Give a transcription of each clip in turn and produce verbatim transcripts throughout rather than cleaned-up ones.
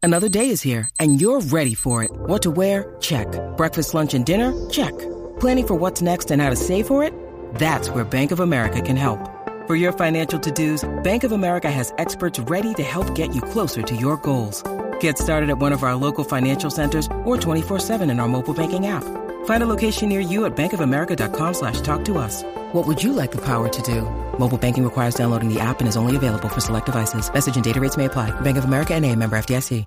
Another day is here, and you're ready for it. What to wear? Check. Breakfast, lunch, and dinner? Check. Planning for what's next and how to save for it? That's where Bank of America can help. For your financial to-dos, Bank of America has experts ready to help get you closer to your goals. Get started at one of our local financial centers or twenty-four seven in our mobile banking app. Find a location near you at bankofamerica.com slash talk to us. What would you like the power to do? Mobile banking requires downloading the app and is only available for select devices. Message and data rates may apply. Bank of America N A, member F D I C.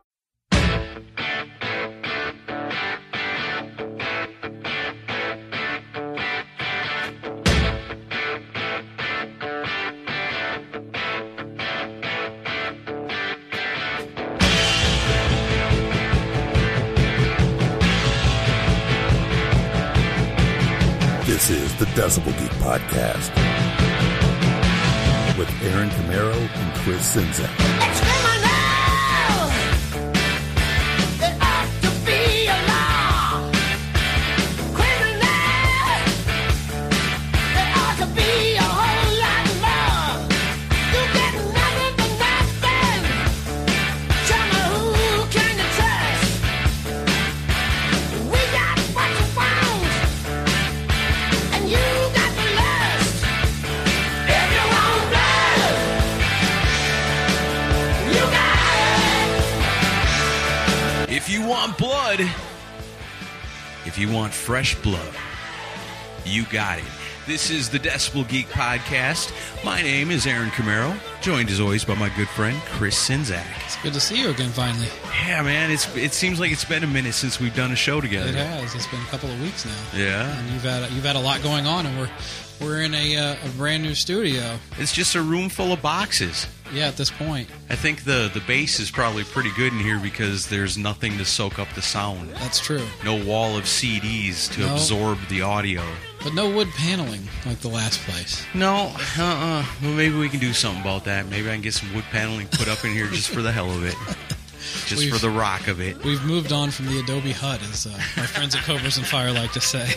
This is the Decibel Geek Podcast with Aaron Camaro and Chris Czynszak. It's criminal! It ought to be a law! Criminal! It ought to be a whole lot more! You get nothing for nothing! Tell me who can you trust? We got what you want! And you got the lust! If you want blood! You got it! If you want blood, if you want fresh blood, you got it. This is the Decibel Geek Podcast. My name is Aaron Camaro, joined as always by my good friend Chris Czynszak. It's good to see you again, finally. Yeah, man, it's it seems like it's been a minute since we've done a show together. It has. It's been a couple of weeks now. Yeah. And you've had you've had a lot going on, and we're we're in a uh, a brand new studio. It's just a room full of boxes. Yeah, at this point, I think the, the bass is probably pretty good in here because there's nothing to soak up the sound. that's true. No wall of C Ds to No. absorb the audio. But no wood paneling like the last place. No, uh-uh. Well, maybe we can do something about that. Maybe I can get some wood paneling put up in here just for the hell of it. Just We've- for the rock of it. We've moved on from the Adobe Hut, as uh, my friends at Cobras and Fire like to say.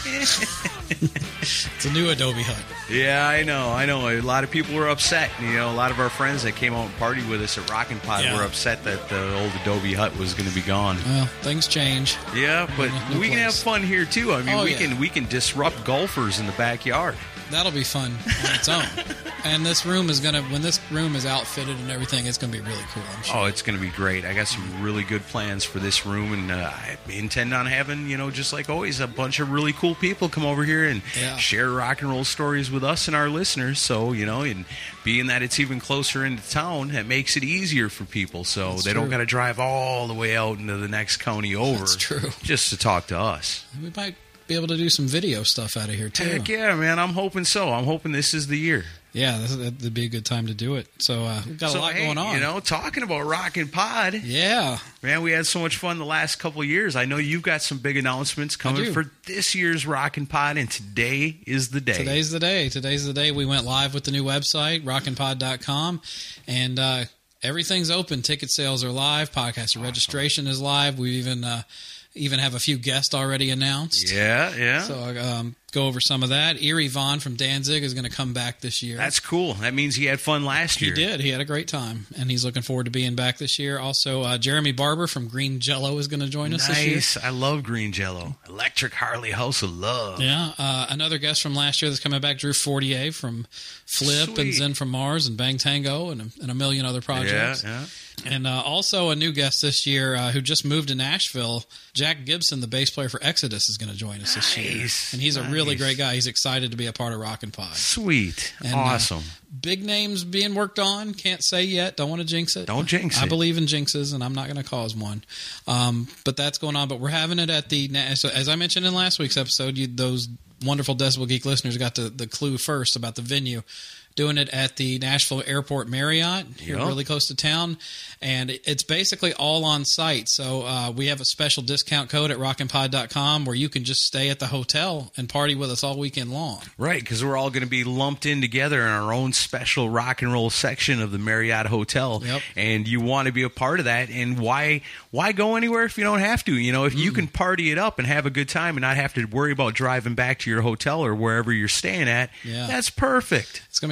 It's a new Adobe Hut. Yeah, I know, I know. A lot of people were upset. You know, a lot of our friends that came out and partied with us at Rockin' Pod Yeah. were upset that the old Adobe Hut was going to be gone. Well, things change. Yeah, but No we can have place. fun here too. I mean, Oh, we yeah. can we can disrupt golfers in the backyard. That'll be fun on its own. And this room is gonna when this room is outfitted and everything, it's gonna be really cool. I'm sure. Oh, it's going to be great. I got some really good plans for this room, and uh, I intend on having, you know, just like always, a bunch of really cool people come over here and Yeah. share rock and roll stories with us and our listeners. So, you know, and being that it's even closer into town, it makes it easier for people. So That's they don't true. got to drive all the way out into the next county over. That's true. Just to talk to us. We might be able to do some video stuff out of here too. Heck yeah, man. I'm hoping so. I'm hoping this is the year. Yeah, this, that'd be a good time to do it. So uh, we've got so, a lot hey, going on. You know, talking about Rockin' Pod. Yeah. Man, we had so much fun the last couple of years. I know you've got some big announcements coming do. for this year's Rockin' Pod, and today is the day. Today's the day. Today's the day we went live with the new website, rockin pod dot com, and uh, everything's open. Ticket sales are live. Podcast registration is live. We even uh, even have a few guests already announced. Yeah, yeah. So um, go over some of that. Erie Vaughn from Danzig is going to come back this year. That's cool. That means he had fun last He year. did. He had a great time, and he's looking forward to being back this year. Also, uh, Jeremy Barber from Green Jello is going to join us this year. Nice. I love Green Jello. Electric Harley House of Love. Yeah, uh, another guest from last year that's coming back, Drew Fortier from Flip and Sweet. Zen from Mars and Bang Tango and a, and a million other projects. Yeah, yeah. And uh, also a new guest this year uh, who just moved to Nashville, Jack Gibson, the bass player for Exodus, is going to join us this year. Nice, And he's a really nice. great guy. He's excited to be a part of Rockin' Pod. Sweet. And, uh, awesome. Big names being worked on. Can't say yet. Don't want to jinx it. Don't jinx I it. believe in jinxes, and I'm not going to cause one. Um, but that's going on. But we're having it at the so as I mentioned in last week's episode. You, those wonderful Decibel Geek listeners got the the clue first about the venue. Doing it at the Nashville Airport Marriott, here Yep. really close to town, and it- it's basically all on site. So uh, we have a special discount code at rockin pod dot com where you can just stay at the hotel and party with us all weekend long. Right, because we're all going to be lumped in together in our own special rock and roll section of the Marriott Hotel. Yep. And you want to be a part of that. And why why go anywhere if you don't have to? You know, if you can party it up and have a good time and not have to worry about driving back to your hotel or wherever you're staying at, Yeah. that's perfect. It's going to be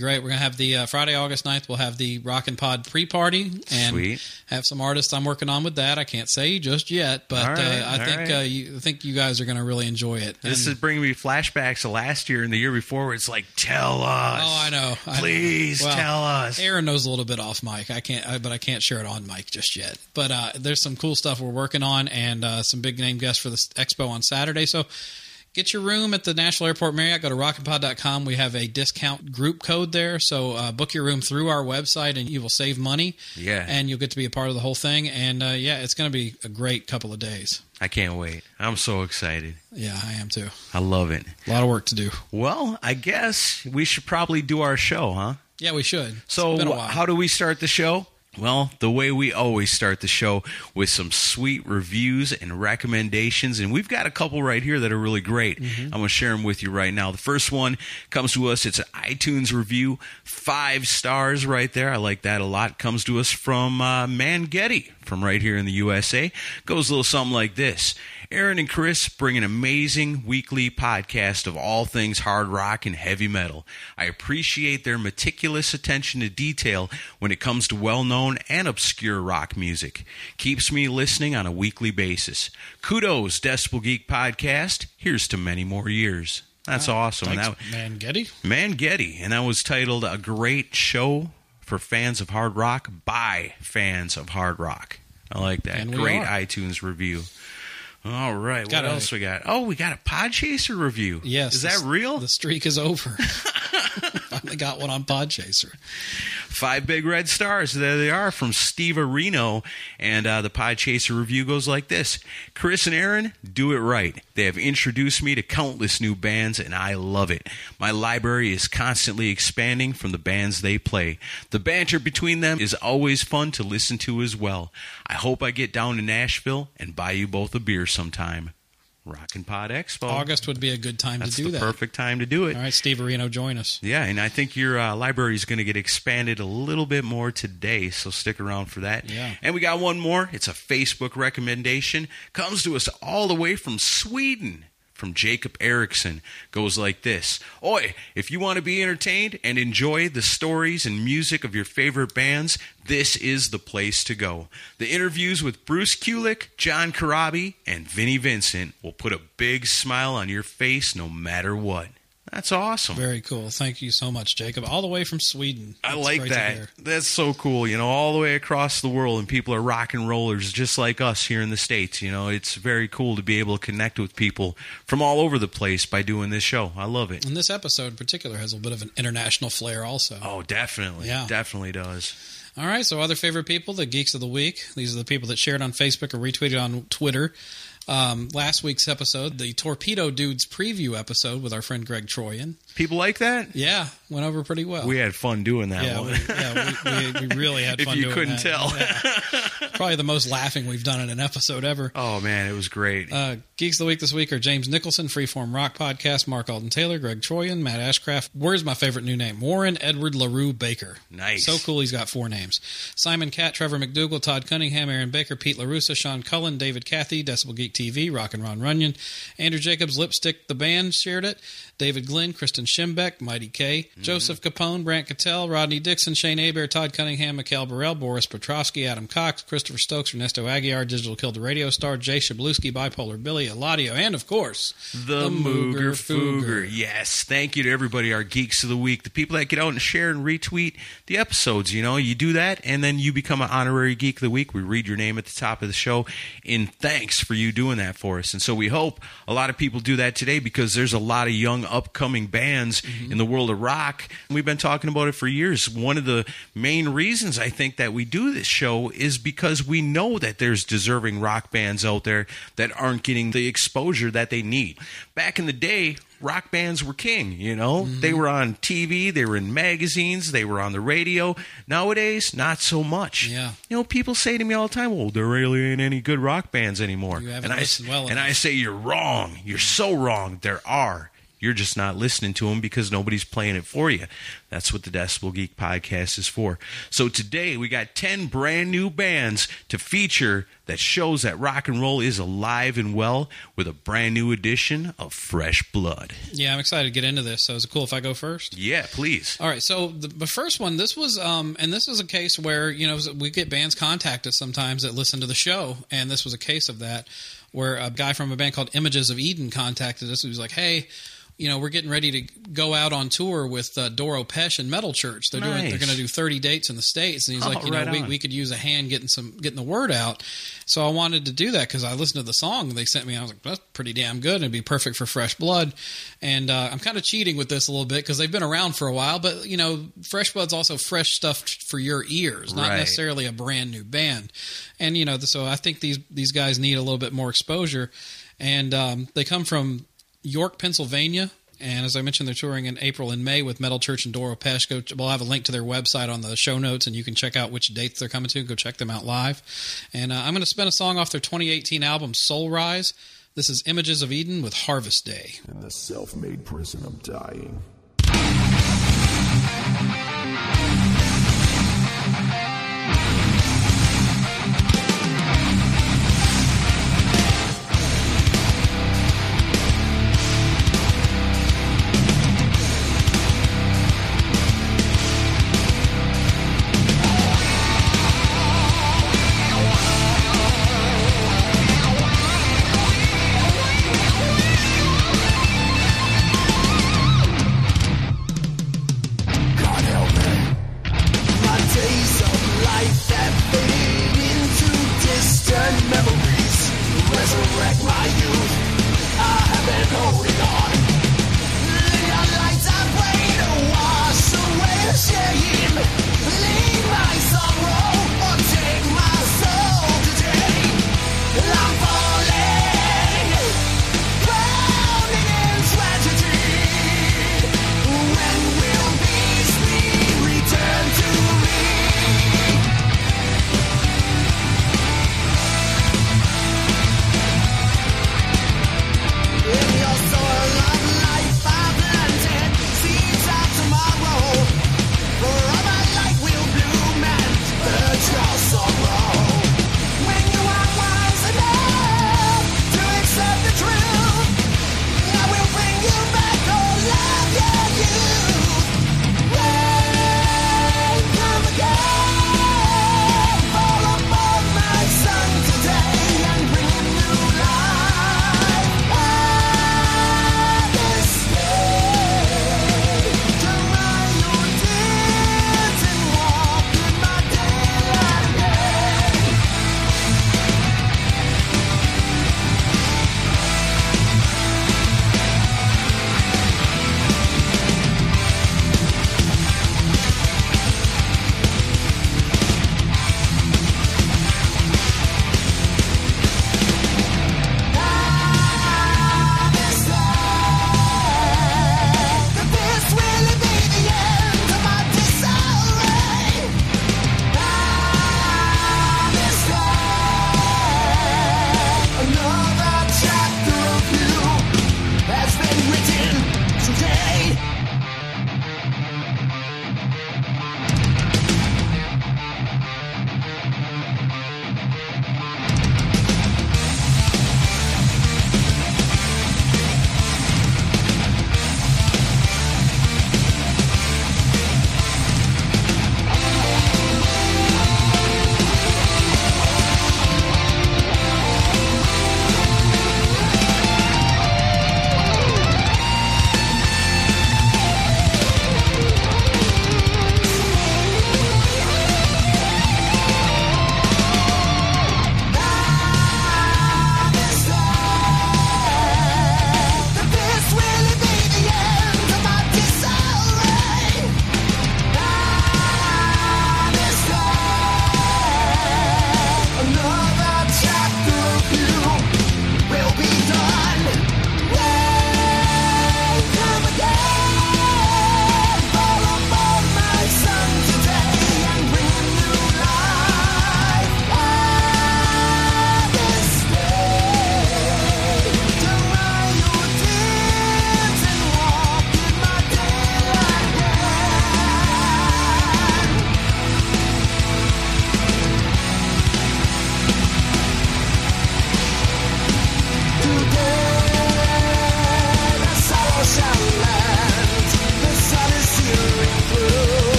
great. We're going to have the uh, Friday, August ninth, we'll have the Rockin' Pod pre-party and Sweet. have some artists I'm working on with that. I can't say just yet, but All right, uh, I all think right. uh, you, I think you guys are going to really enjoy it. This And- is bringing me flashbacks of last year and the year before where it's like, tell us. Oh, I know. I know. Please Well, tell us. Aaron knows a little bit off mic. I can't, I, but I can't share it on mic just yet. But uh, there's some cool stuff we're working on, and uh, some big name guests for the expo on Saturday. So get your room at the Nashville Airport Marriott. Go to rockin pod dot com. We have a discount group code there, so uh, book your room through our website, and you will save money. Yeah. and you'll get to be a part of the whole thing. And uh, yeah, it's going to be a great couple of days. I can't wait. I'm so excited. Yeah, I am too. I love it. A lot of work to do. Well, I guess we should probably do our show, huh? Yeah, we should. So It's been a while. how do we start the show? Well, the way we always start the show, with some sweet reviews and recommendations. And we've got a couple right here that are really great. Mm-hmm. I'm going to share them with you right now. The first one comes to us. It's an iTunes review. Five stars right there. I like that a lot. Comes to us from uh, Mangetti from right here in the U S A. Goes a little something like this. Aaron and Chris bring an amazing weekly podcast of all things hard rock and heavy metal. I appreciate their meticulous attention to detail when it comes to well-known and obscure rock music. Keeps me listening on a weekly basis. Kudos, Decibel Geek Podcast. Here's to many more years. That's awesome. Thanks, And that, man, Getty. Mangetti, and that was titled A Great Show for Fans of Hard Rock by Fans of Hard Rock. I like that. And we Great are. iTunes review. All right, Got what a- else we got? Oh, we got a Podchaser review. Yes. Is the- that real? The streak is over. Finally got one on Podchaser. Five big red stars. There they are from Steve Areno. And uh, the Podchaser review goes like this. Chris and Aaron do it right. They have introduced me to countless new bands, and I love it. My library is constantly expanding from the bands they play. The banter between them is always fun to listen to as well. I hope I get down to Nashville and buy you both a beer sometime. Rockin' Pod Expo. August would be a good time That's to do the that. perfect time to do it. All right, Steve Areno, join us. Yeah, and I think your uh, library is going to get expanded a little bit more today, so stick around for that. Yeah. And we got one more. It's a Facebook recommendation. Comes to us all the way from Sweden. From Jacob Eriksson. Goes like this. Oi, if you want to be entertained and enjoy the stories and music of your favorite bands, this is the place to go. The interviews with Bruce Kulick, John Corabi, and Vinnie Vincent will put a big smile on your face no matter what. That's awesome. Very cool. Thank you so much, Jacob. All the way from Sweden. I That's like great to that. hear. That's so cool. You know, all the way across the world, and people are rock and rollers just like us here in the States. You know, it's very cool to be able to connect with people from all over the place by doing this show. I love it. And this episode in particular has a bit of an international flair also. Oh, definitely. Yeah. Definitely does. All right, so other favorite people, the Geeks of the Week. These are the people that shared on Facebook or retweeted on Twitter. Um, last week's episode, the Torpedo Dudes preview episode with our friend Greg Troyan. People like that? Yeah, went over pretty well. We had fun doing that yeah, one. we, yeah we, we, we really had If fun you doing couldn't that. tell. Yeah. Probably the most laughing we've done in an episode ever. Oh, man, it was great. Uh, Geeks of the Week this week are James Nicholson, Freeform Rock Podcast, Mark Alden Taylor, Greg Troyan, Matt Ashcraft. Where's my favorite new name? Warren Edward LaRue Baker. Nice. So cool he's got four names. Simon Catt, Trevor McDougall, Todd Cunningham, Aaron Baker, Pete LaRussa, Sean Cullen, David Cathy, Decibel Geek T V, Rock and Ron Runyon, Andrew Jacobs, Lipstick, the band shared it, David Glenn, Kristen Schimbeck, Mighty K, mm-hmm. Joseph Capone, Brant Cattell, Rodney Dixon, Shane Aber, Todd Cunningham, Mikhail Burrell, Boris Petrovsky, Adam Cox, Christopher Stokes, Ernesto Aguiar, Digital Killed the Radio Star, Jay Shabluski, Bipolar Billy, Eladio, and of course, The, the Mooger Fooger. Yes. Thank you to everybody, our Geeks of the Week, the people that get out and share and retweet the episodes. You know, you do that, and then you become an honorary Geek of the Week. We read your name at the top of the show, and thanks for you doing that for us. And so we hope a lot of people do that today, because there's a lot of young, upcoming bands mm-hmm. in the world of rock. We've been talking about it for years. One of the main reasons I think that we do this show is because we know that there's deserving rock bands out there that aren't getting the exposure that they need. Back in the day, rock bands were king, you know? Mm-hmm. They were on T V, they were in magazines, they were on the radio. Nowadays, not so much. Yeah. You know, people say to me all the time, well, there really ain't any good rock bands anymore. You haven't and I, listened well and enough. I say, you're wrong. You're so wrong. There are. You're just not listening to them because nobody's playing it for you. That's what the Decibel Geek podcast is for. So today we got ten brand new bands to feature that that shows that rock and roll is alive and well with a brand new edition of Fresh Blood. Yeah, I'm excited to get into this. So is it cool if I go first? Yeah, please. All right, so the, the first one, this was, um, and this was a case where, you know, we get bands contact us sometimes that listen to the show, and this was a case of that, where a guy from a band called Images of Eden contacted us. He was like, hey, you know, we're getting ready to go out on tour with uh, Doro Pesh and Metal Church. They're doing, Nice. they're going to do thirty dates in the States, and he's Oh, like, you right know, we, on. we could use a hand getting some getting the word out. So I wanted to do that because I listened to the song they sent me. I was like, that's pretty damn good. It'd be perfect for Fresh Blood. And uh, I'm kind of cheating with this a little bit because they've been around for a while. But you know, Fresh Blood's also fresh stuff for your ears, not Right. necessarily a brand new band. And you know, so I think these these guys need a little bit more exposure. And um, they come from York, Pennsylvania. And as I mentioned, they're touring in April and May with Metal Church and Doro Pesh. Go, we'll have a link to their website on the show notes, and you can check out which dates they're coming to. Go check them out live. And uh, I'm going to spin a song off their twenty eighteen album, Soul Rise. This is Images of Eden with Harvest Day. In the self-made prison of dying. God help me.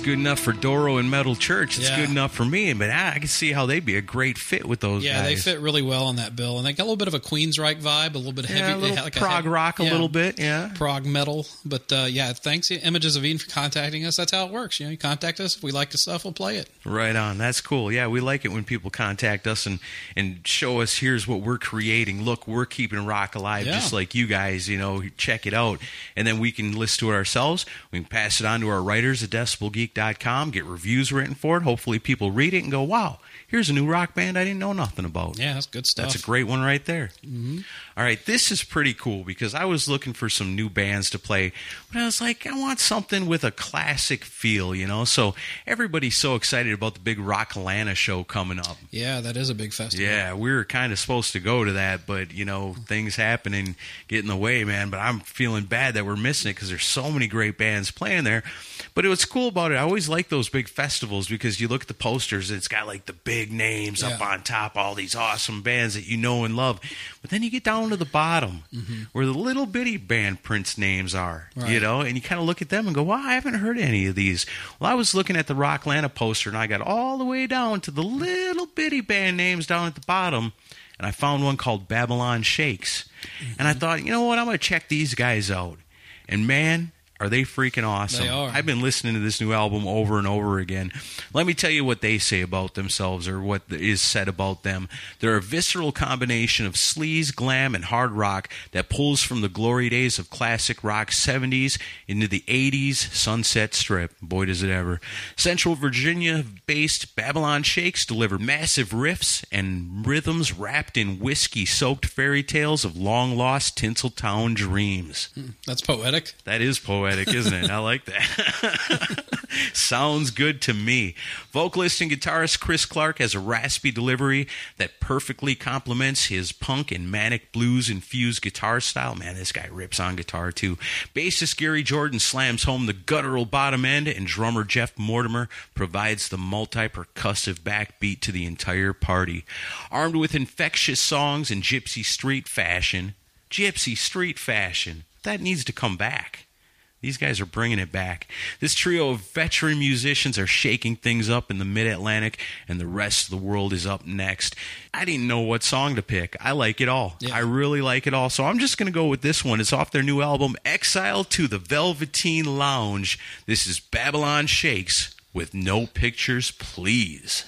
good enough for Doro and Metal Church. It's Yeah. good enough for me. But I, I can see how they'd be a great fit with those Yeah, guys. they fit really well on that bill, and they got a little bit of a Queensryche vibe, a little bit of heavy, Yeah, a little like prog heavy- rock a yeah, little bit, yeah. prog metal. But uh, yeah, thanks Images of Eden for contacting us. That's how it works. You know, you contact us if we like the stuff, we'll play it. Right on. That's cool. Yeah, we like it when people contact us and, and show us, here's what we're creating. Look, we're keeping rock alive Yeah. just like you guys, you know, check it out. And then we can listen to it ourselves. We can pass it on to our writers at decibel geek dot com, get reviews written for it. Hopefully people read it and go, wow, here's a new rock band I didn't know nothing about. Yeah, that's good stuff. That's a great one right there. Mm-hmm. All right, this is pretty cool because I was looking for some new bands to play, but I was like, I want something with a classic feel, you know? So everybody's so excited about the big Rockalana show coming up. Yeah, that is a big festival. Yeah, we were kind of supposed to go to that, but, you know, things happen and get in the way, man. But I'm feeling bad that we're missing it because there's so many great bands playing there. But what's cool about it, I always like those big festivals because you look at the posters and it's got like the big names up Yeah. on top, all these awesome bands that you know and love. But then you get down to the bottom Mm-hmm. where the little bitty band Prince names are, you Right. know, and you kind of look at them and go, wow, I haven't heard any of these. Well, I was looking at the Rocklana poster and I got all the way down to the little bitty band names down at the bottom. And I found one called Babylon Shakes. Mm-hmm. And I thought, you know what, I'm going to check these guys out. And man, are they freaking awesome. They are. I've been listening to this new album over and over again. Let me tell you what they say about themselves or what is said about them. They're a visceral combination of sleaze, glam, and hard rock that pulls from the glory days of classic rock seventies into the eighties Sunset Strip. Boy, does it ever. Central Virginia-based Babylon Shakes deliver massive riffs and rhythms wrapped in whiskey-soaked fairy tales of long-lost Tinseltown dreams. That's poetic. That is poetic, isn't it? I like that. Sounds good to me. Vocalist and guitarist Chris Clark has a raspy delivery that perfectly complements his punk and manic blues-infused guitar style. Man, this guy rips on guitar, too. Bassist Gary Jordan slams home the guttural bottom end, and drummer Jeff Mortimer provides the multi-percussive backbeat to the entire party. Armed with infectious songs in gypsy street fashion, gypsy street fashion, that needs to come back. These guys are bringing it back. This trio of veteran musicians are shaking things up in the Mid-Atlantic, and the rest of the world is up next. I didn't know what song to pick. I like it all. Yeah. I really like it all. So I'm just going to go with this one. It's off their new album, Exile to the Velveteen Lounge. This is Babylon Shakes with No Pictures, Please.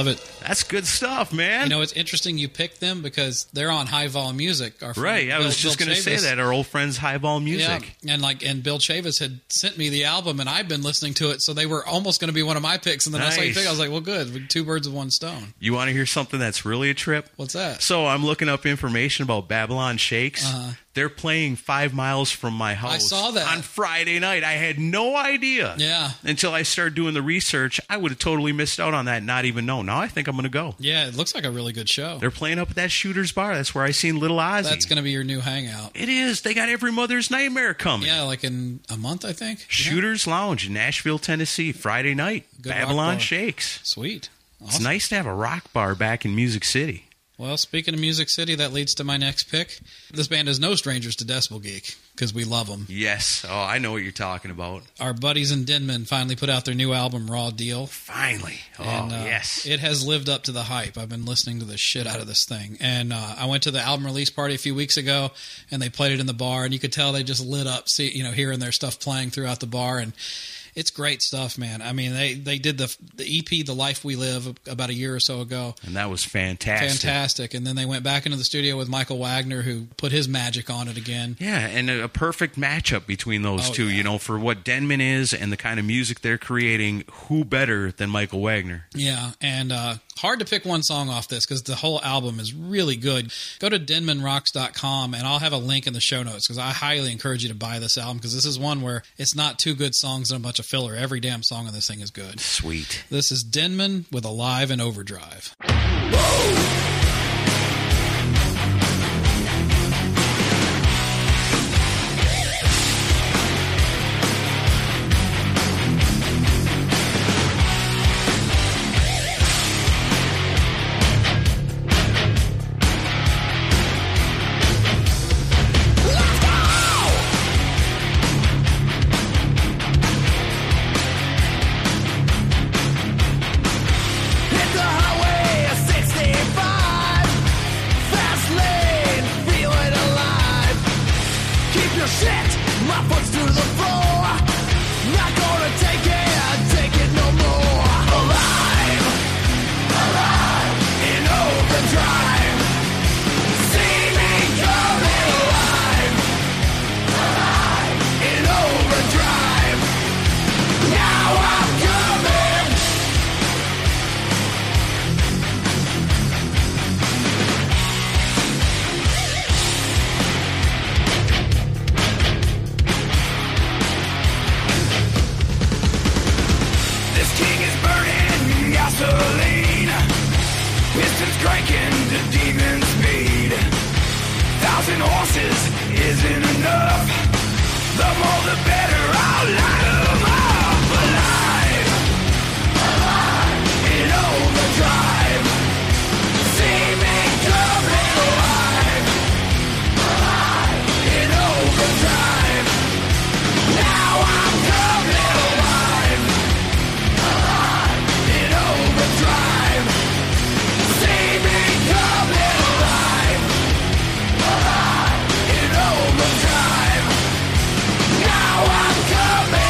love it. That's good stuff, man. You know, it's interesting you picked them because they're on High Vol Music. Our friend right. I Bill- was just Bill going to say Chavis. that. Our old friends Highball Music. Yeah, and like, and Bill Chavis had sent me the album, and I'd been listening to it, so they were almost going to be one of my picks. And then I saw you Nice. pick. I was like, well, good, two birds with one stone. You want to hear something that's really a trip? What's that? So I'm looking up information about Babylon Shakes. Uh-huh. They're playing five miles from my house. I saw that. on Friday night. I had no idea. Yeah. Until I started doing the research, I would have totally missed out on that and not even known. Now I think I'm going to go. Yeah, it looks like a really good show. They're playing up at that Shooter's Bar. That's where I seen Little Ozzy. That's going to be your new hangout. It is. They got Every Mother's Nightmare coming. Yeah, like in a month, I think. Shooter's Lounge in Nashville, Tennessee, Friday night. Good rock Babylon bar. Shakes. Sweet. It's Awesome. nice to have a rock bar back in Music City. Well, speaking of Music City, that leads to my next pick. This band is no strangers to Decibel Geek because we love them. Yes. Oh, I know what you're talking about. Our buddies in Denman finally put out their new album, Raw Deal. Finally. Oh, And, uh, yes. It has lived up to the hype. I've been listening to the shit out of this thing. And uh, I went to the album release party a few weeks ago, and they played it in the bar, and you could tell they just lit up, see, you know, hearing their stuff playing throughout the bar. And it's great stuff, man. I mean, they, they did the the E P, The Life We Live, about a year or so ago. And that was fantastic. Fantastic. And then they went back into the studio with Michael Wagner, who put his magic on it again. Yeah, and a, a perfect matchup between those Oh, two. yeah. You know, for what Denman is and the kind of music they're creating, who better than Michael Wagner? Yeah, and uh, hard to pick one song off this because the whole album is really good. Go to denman rocks dot com, and I'll have a link in the show notes because I highly encourage you to buy this album because this is one where it's not two good songs and a bunch of filler. Every damn song on this thing is good. Sweet. This is Denman with Alive and Overdrive. Hit the highway, sixty-five, fast lane, feeling alive. Keep your shit, my foot's to the floor. Not gonna take it, take it no more. Alive, alive, in overdrive. See me coming alive, alive, in overdrive. Now I'm coming. This king is burning gasoline. Pistons cranking to demon speed. Thousand horses isn't enough. The more the better, I'll light 'em up. Alive, alive, in overdrive. See me coming alive, alive, in overdrive. Now I'm coming alive, alive, in overdrive. See me coming alive, alive, in overdrive. Now I'm coming.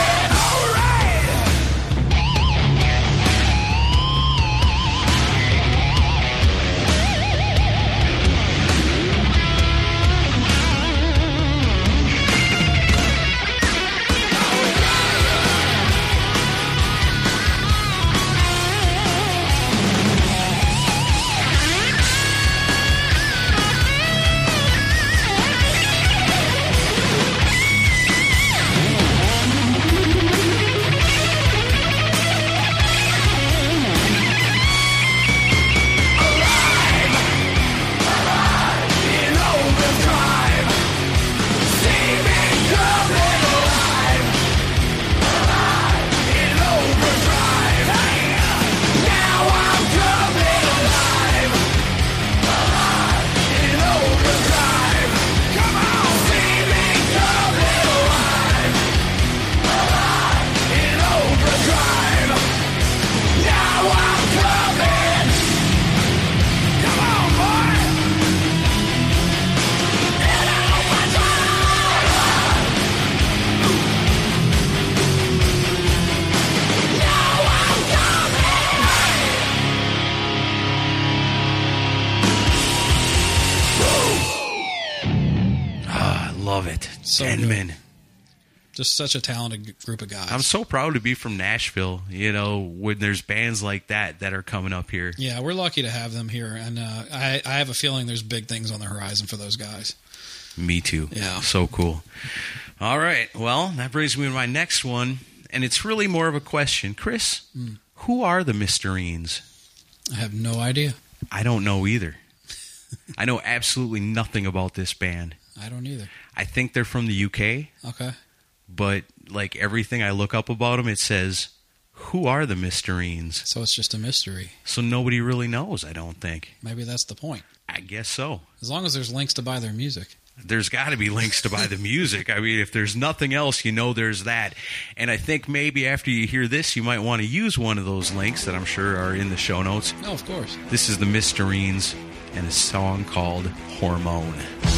So Denman. good. Just such a talented g- group of guys. I'm so proud to be from Nashville, you know, when there's bands like that that are coming up here. Yeah, we're lucky to have them here, and uh, I, I have a feeling there's big things on the horizon for those guys. Me too. Yeah. So cool. All right. Well, that brings me to my next one, and it's really more of a question. Chris, mm. who are the Mysterines? I have no idea. I don't know either. I know absolutely nothing about this band. I don't either. I think they're from the U K. Okay. But like everything I look up about them, it says, who are the Mysterines? So it's just a mystery. So nobody really knows, I don't think. Maybe that's the point. I guess so. As long as there's links to buy their music. There's got to be links to buy the music. I mean, if there's nothing else, you know there's that. And I think maybe after you hear this, you might want to use one of those links that I'm sure are in the show notes. Oh, of course. This is the Mysterines and a song called Hormone.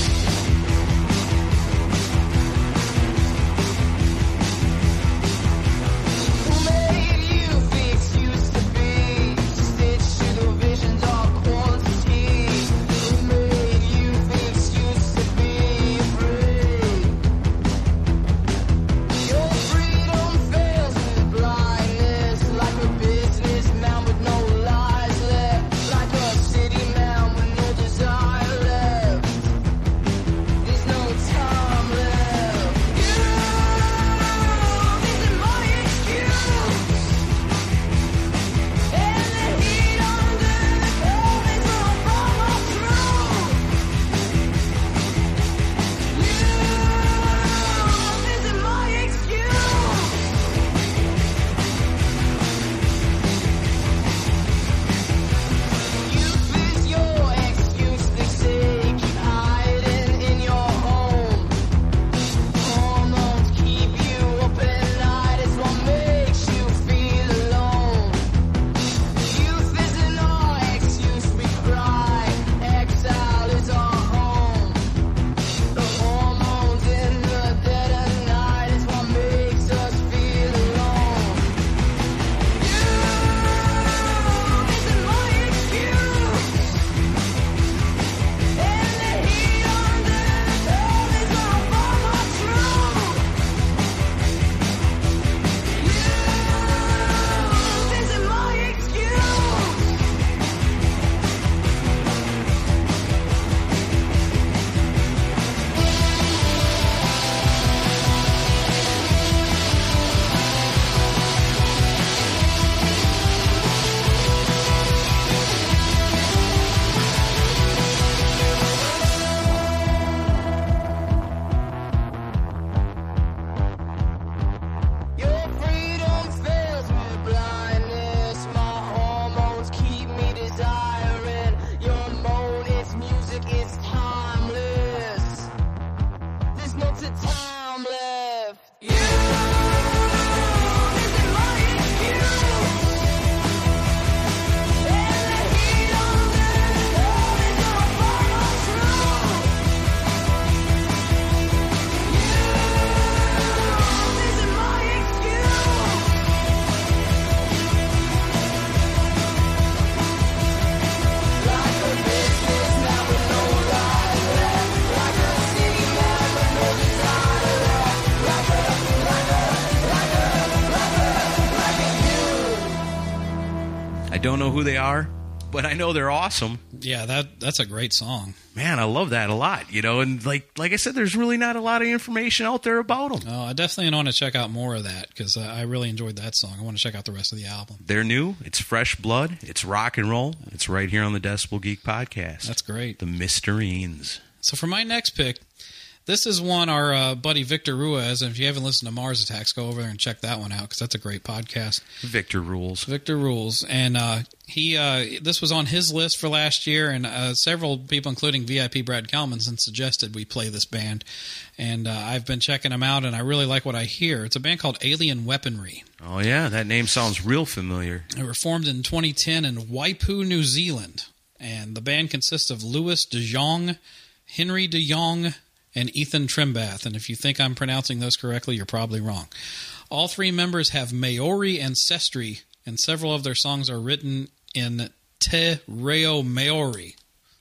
Don't know who they are, but I know they're awesome. Yeah, that that's a great song. Man, I love that a lot, you know, and like like I said, there's really not a lot of information out there about them. Oh, I definitely want to check out more of that because uh, I really enjoyed that song. I want to check out the rest of the album. They're new. It's fresh blood. It's rock and roll. It's right here on the Decibel Geek podcast. That's great. The Mysterines. So for my next pick, this is one our uh, buddy Victor Ruiz, and if you haven't listened to Mars Attacks, go over there and check that one out because that's a great podcast. Victor rules. Victor rules, and uh, he uh, this was on his list for last year, and uh, several people, including V I P Brad Kelmanson, suggested we play this band, and uh, I've been checking them out, and I really like what I hear. It's a band called Alien Weaponry. Oh yeah, that name sounds real familiar. They were formed in twenty ten in Waipu, New Zealand, and the band consists of Louis de Jong, Henry de Jong, and Ethan Trimbath. And if you think I'm pronouncing those correctly, you're probably wrong. All three members have Maori ancestry, and several of their songs are written in Te Reo Maori.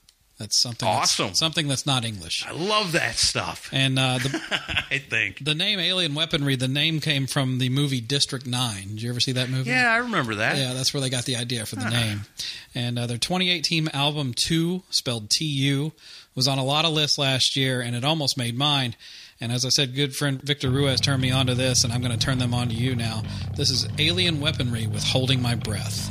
That's something Awesome. That's, something that's not English. I love that stuff. And uh, the I think. the name Alien Weaponry, the name came from the movie District nine. Did you ever see that movie? Yeah, I remember that. Yeah, that's where they got the idea for the name. And uh, their twenty eighteen album two, spelled T U, was on a lot of lists last year, and it almost made mine. And as I said, good friend Victor Ruiz turned me on to this, and I'm going to turn them on to you now. This is Alien Weaponry with Holding My Breath.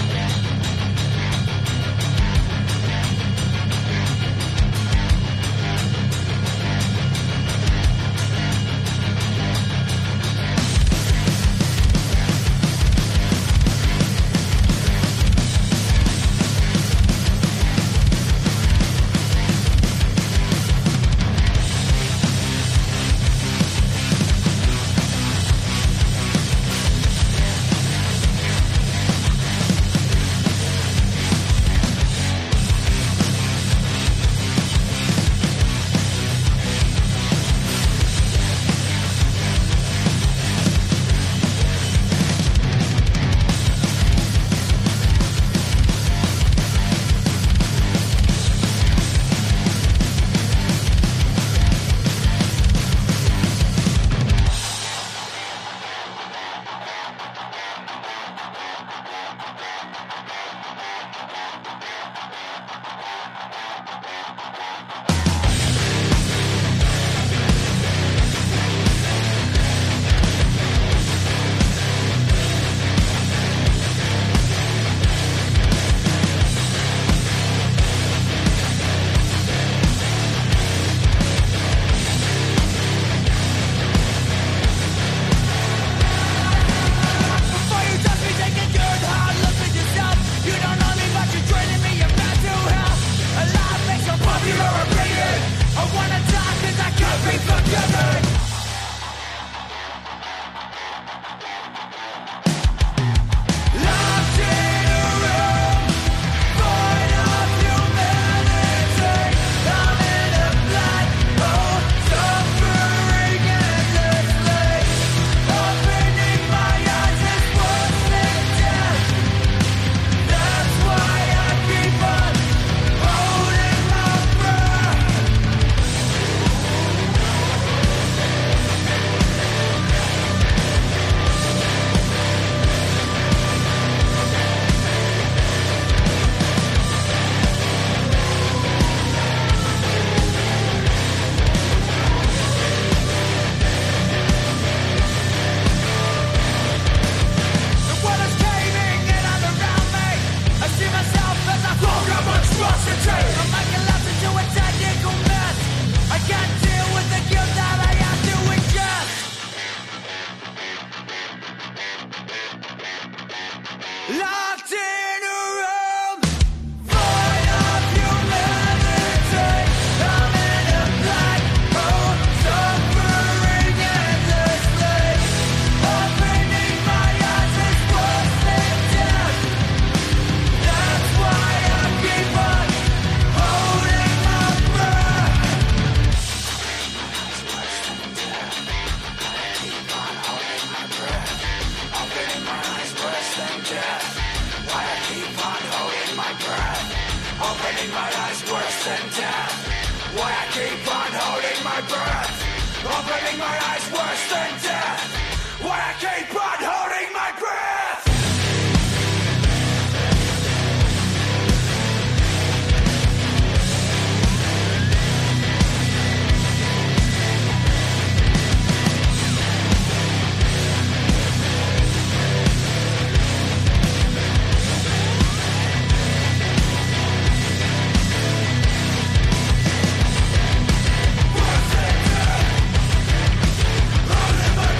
Opening my eyes worse than death. Why I keep on holding my breath. Opening my eyes worse than death. Why I keep on holding my breath. Holding my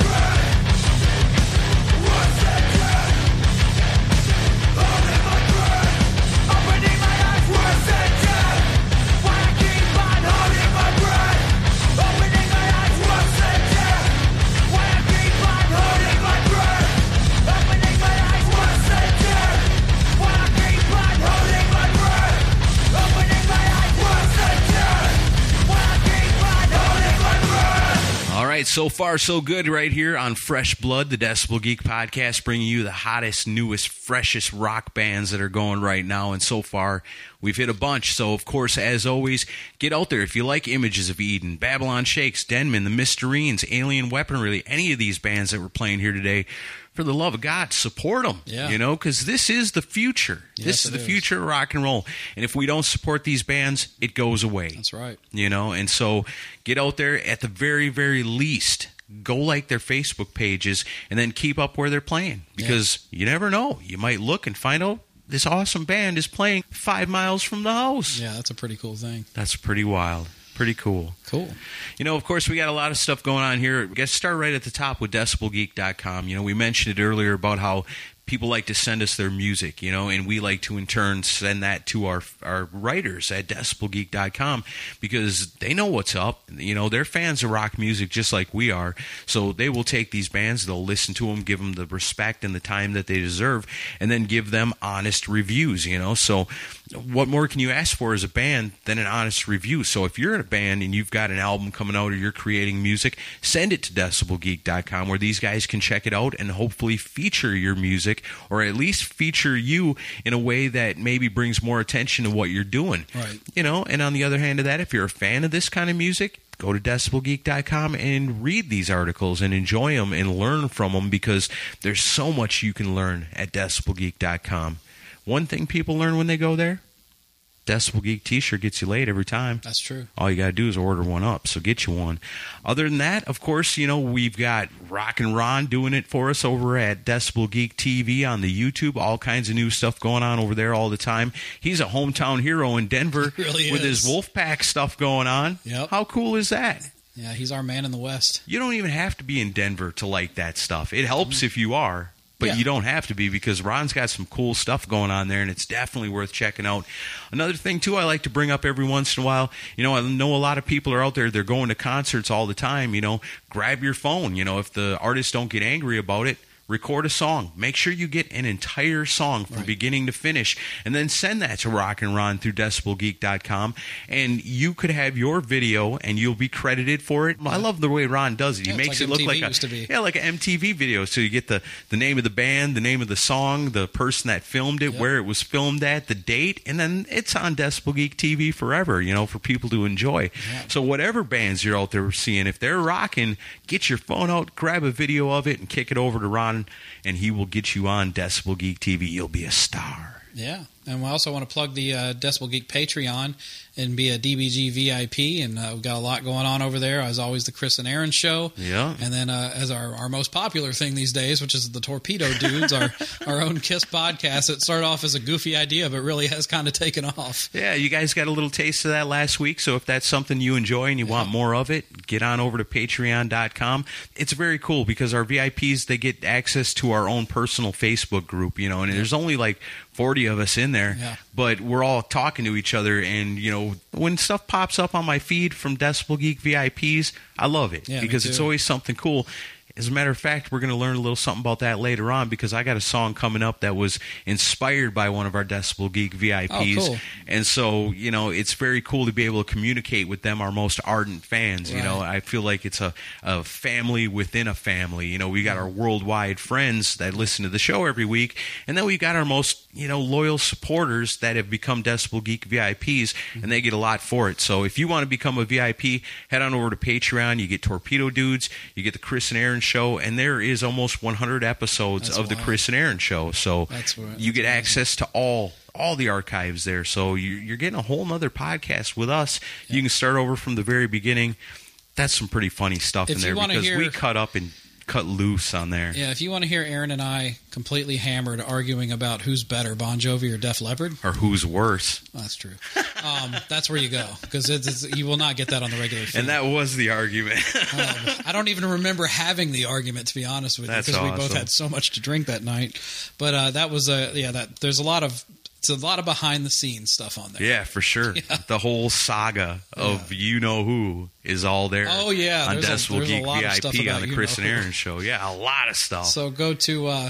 So far, so good right here on Fresh Blood, the Decibel Geek podcast, bringing you the hottest, newest, freshest rock bands that are going right now. And so far, we've hit a bunch. So, of course, as always, get out there. If you like Images of Eden, Babylon Shakes, Denman, the Mysterines, Alien Weaponry, any of these bands that we're playing here today, for the love of God, support them. Yeah. You know, because this is the future. Yes, this is it the is. future of rock and roll. And if we don't support these bands, it goes away. That's right. You know, and so get out there at the very, very least. Go like their Facebook pages and then keep up where they're playing. Because yeah. you never know. You might look and find out this awesome band is playing five miles from the house. Yeah, that's a pretty cool thing. That's pretty wild. Pretty cool. Cool. You know, of course, we got a lot of stuff going on here. We got to start right at the top with decibel geek dot com. You know, we mentioned it earlier about how people like to send us their music, you know, and we like to in turn send that to our our writers at decibel geek dot com because they know what's up. You know, they're fans of rock music just like we are. So they will take these bands, they'll listen to them, give them the respect and the time that they deserve, and then give them honest reviews, you know. So what more can you ask for as a band than an honest review? So if you're in a band and you've got an album coming out or you're creating music, send it to decibel geek dot com where these guys can check it out and hopefully feature your music or at least feature you in a way that maybe brings more attention to what you're doing. Right. You know, and on the other hand of that, if you're a fan of this kind of music, go to decibel geek dot com and read these articles and enjoy them and learn from them because there's so much you can learn at decibel geek dot com. One thing people learn when they go there, Decibel Geek t-shirt gets you laid every time. That's true. All you got to do is order one up, so get you one. Other than that, of course, you know, we've got Rock and Ron doing it for us over at Decibel Geek T V on the YouTube. All kinds of new stuff going on over there all the time. He's a hometown hero in Denver He really with is. his Wolfpack stuff going on. Yep. How cool is that? Yeah, he's our man in the West. You don't even have to be in Denver to like that stuff. It helps if you are. But Yeah. you don't have to be because Ron's got some cool stuff going on there, and it's definitely worth checking out. Another thing, too, I like to bring up every once in a while, you know, I know a lot of people are out there, they're going to concerts all the time, you know, grab your phone. You know, if the artists don't get angry about it, record a song. Make sure you get an entire song from Right. beginning to finish, and then send that to Rock and Ron through decibel geek dot com, and you could have your video, and you'll be credited for it. I love the way Ron does it. He Yeah, it's makes like it look M T V like used to a be. yeah, like an M T V video. So you get the, the name of the band, the name of the song, the person that filmed it, Yep. where it was filmed at, the date, and then it's on Decibel Geek T V forever, you know, for people to enjoy. Yeah. So whatever bands you're out there seeing, if they're rocking, get your phone out, grab a video of it, and kick it over to Ron, and he will get you on Decibel Geek T V. You'll be a star. Yeah, and we also want to plug the uh, Decibel Geek Patreon and be a D B G V I P, and uh, we've got a lot going on over there. As always, the Chris and Aaron Show. Yeah. And then uh, as our, our most popular thing these days, which is the Torpedo Dudes, our, our own KISS podcast. It started off as a goofy idea, but really has kind of taken off. Yeah, you guys got a little taste of that last week, so if that's something you enjoy and you want more of it, get on over to patreon dot com. It's very cool because our V I Ps, they get access to our own personal Facebook group, you know, and there's only like forty of us in there, Yeah. but we're all talking to each other, and, you know, when stuff pops up on my feed from Decibel Geek V I Ps, I love it Yeah, me because it's too. always something cool. As a matter of fact, we're going to learn a little something about that later on because I got a song coming up that was inspired by one of our Decibel Geek V I Ps. Oh, cool. And so, you know, it's very cool to be able to communicate with them, our most ardent fans. You know, Right. I feel like it's a, a family within a family. You know, we got our worldwide friends that listen to the show every week. And then we've got our most, you know, loyal supporters that have become Decibel Geek V I Ps, and they get a lot for it. So if you want to become a V I P, head on over to Patreon. You get Torpedo Dudes, you get the Chris and Aaron Show, and there is almost one hundred episodes That's of the wild. Chris and Aaron Show. So That's what- you get that's access to all all the archives there. So you- you're getting a whole nother podcast with us. You can start over from the very beginning. That's some pretty funny stuff If in you there wanna because hear- we cut up and cut loose on there. Yeah, if you want to hear Aaron and I completely hammered arguing about who's better, Bon Jovi or Def Leppard, Or who's worse. oh, that's true. Um, that's where you go because it's, it's, you will not get that on the regular feed. And that was the argument. Um, I don't even remember having the argument, to be honest with you, That's because we both awesome. had so much to drink that night. But uh, that was a yeah. That there's a lot of it's a lot of behind the scenes stuff on there. Yeah, for sure. The whole saga of you know who is all there. Oh, yeah, on there's a- Decibel there's a Geek lot of stuff V I P on about the You Chris Know and Who. Aaron Show. Yeah, a lot of stuff. So go to uh,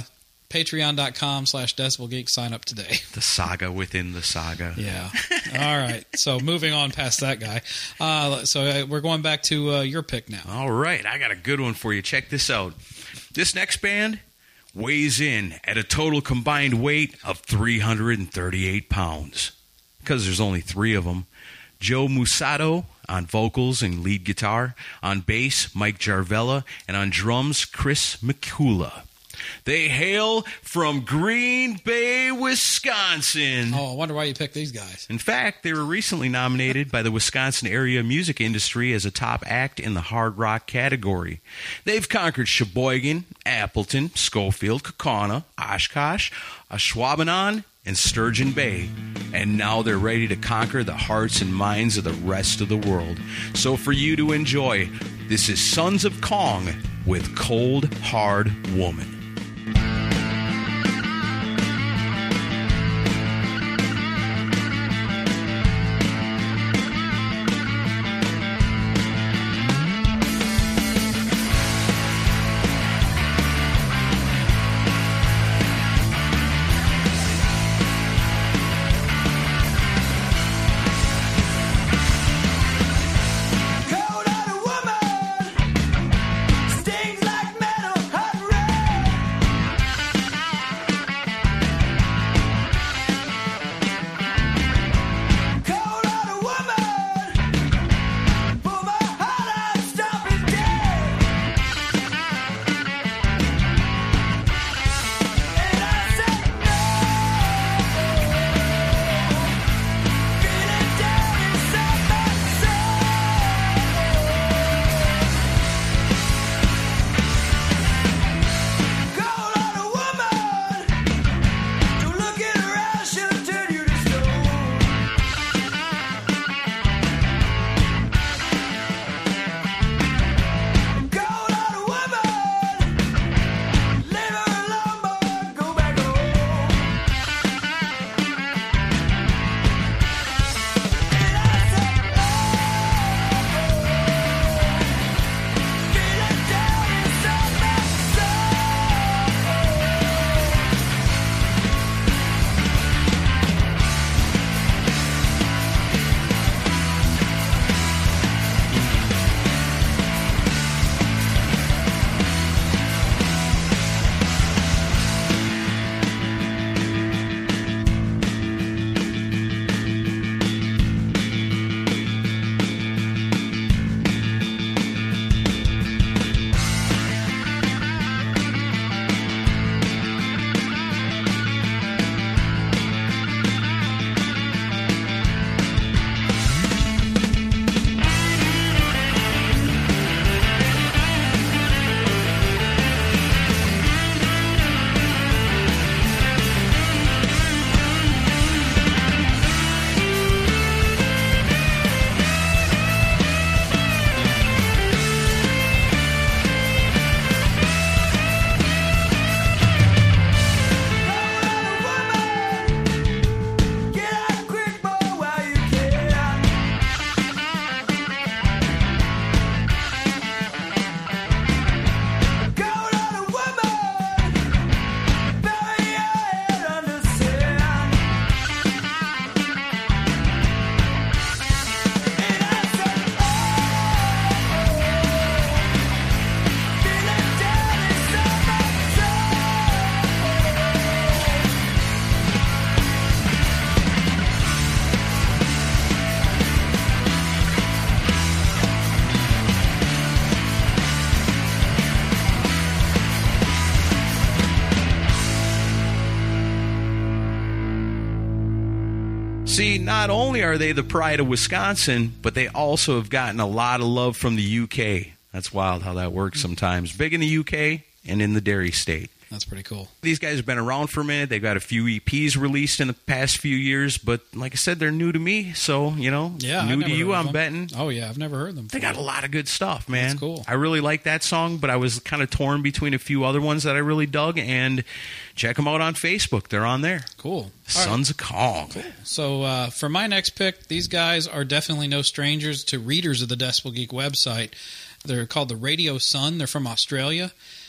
Patreon.com slash Decibel Geek. Sign up today. The saga within the saga. Yeah. All right. So moving on past that guy. Uh, so uh, we're going back to uh, your pick now. All right. I got a good one for you. Check this out. This next band weighs in at a total combined weight of three hundred thirty-eight pounds. Because there's only three of them. Joe Musato on vocals and lead guitar. On bass, Mike Jarvella. And on drums, Chris McCula. They hail from Green Bay, Wisconsin. Oh, I wonder why you picked these guys. In fact, they were recently nominated by the Wisconsin area music industry as a top act in the hard rock category. They've conquered Sheboygan, Appleton, Schofield, Kaukauna, Oshkosh, Ashwaubenon, and Sturgeon Bay. And now they're ready to conquer the hearts and minds of the rest of the world. So for you to enjoy, this is Sons of Kong with Cold Hard Woman. Cold-hearted woman stings like metal hot See, not only are they the pride of Wisconsin, but they also have gotten a lot of love from the U K. That's wild how that works sometimes. Big in the U K and in the Dairy State. That's pretty cool. These guys have been around for a minute. They've got a few E Ps released in the past few years, but like I said, they're new to me. So, you know, yeah, new I've to never you, heard of I'm them. betting. Oh, yeah, I've never heard them before. They got a lot of good stuff, man. That's cool. I really like that song, but I was kind of torn between a few other ones that I really dug. And check them out on Facebook. They're on there. Cool. All Sons right. of Kong. Cool. So uh, for my next pick, these guys are definitely no strangers to readers of the Decibel Geek website. They're called the Radio Sun. They're from Australia.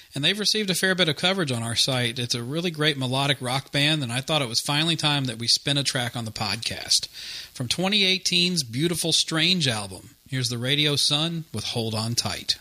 and they've received a fair bit of coverage on our site. It's a really great melodic rock band, and I thought it was finally time that we spin a track on the podcast. From twenty eighteen's Beautiful Strange album, here's the Radio Sun with Hold On Tight.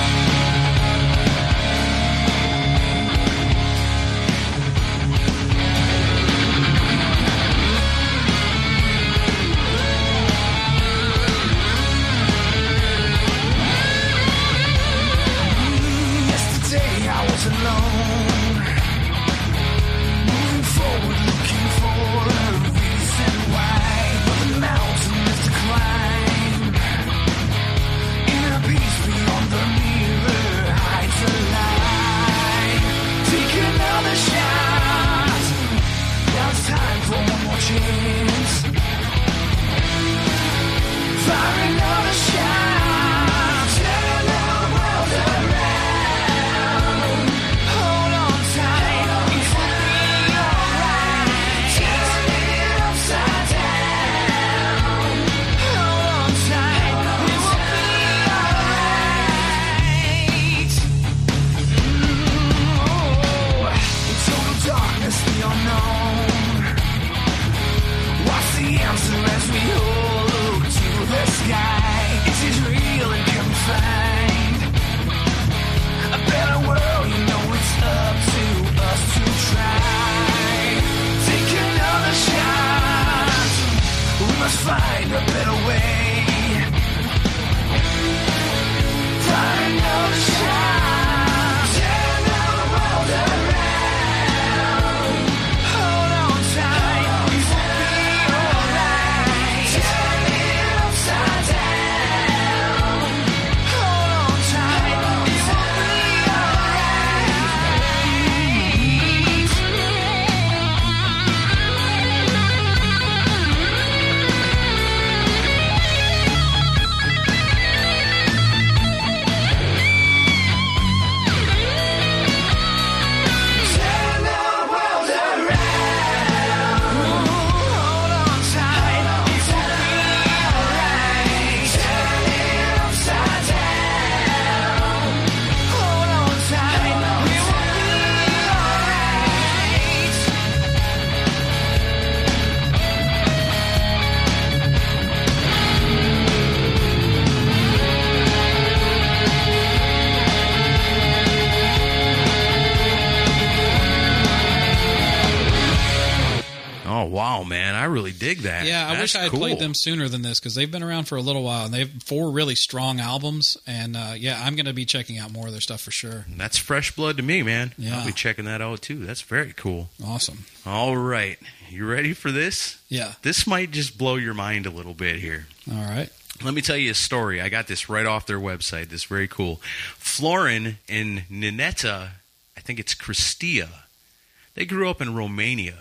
Wow, man, I really dig that. Yeah, I That's wish I had cool. played them sooner than this because they've been around for a little while and they have four really strong albums. And uh, yeah, I'm going to be checking out more of their stuff for sure. That's fresh blood to me, man. Yeah. I'll be checking that out too. That's very cool. Awesome. All right, you ready for this? Yeah. This might just blow your mind a little bit here. All right. Let me tell you a story. I got this right off their website. This is very cool. Florin and Ninetta, I think it's Cristia, they grew up in Romania.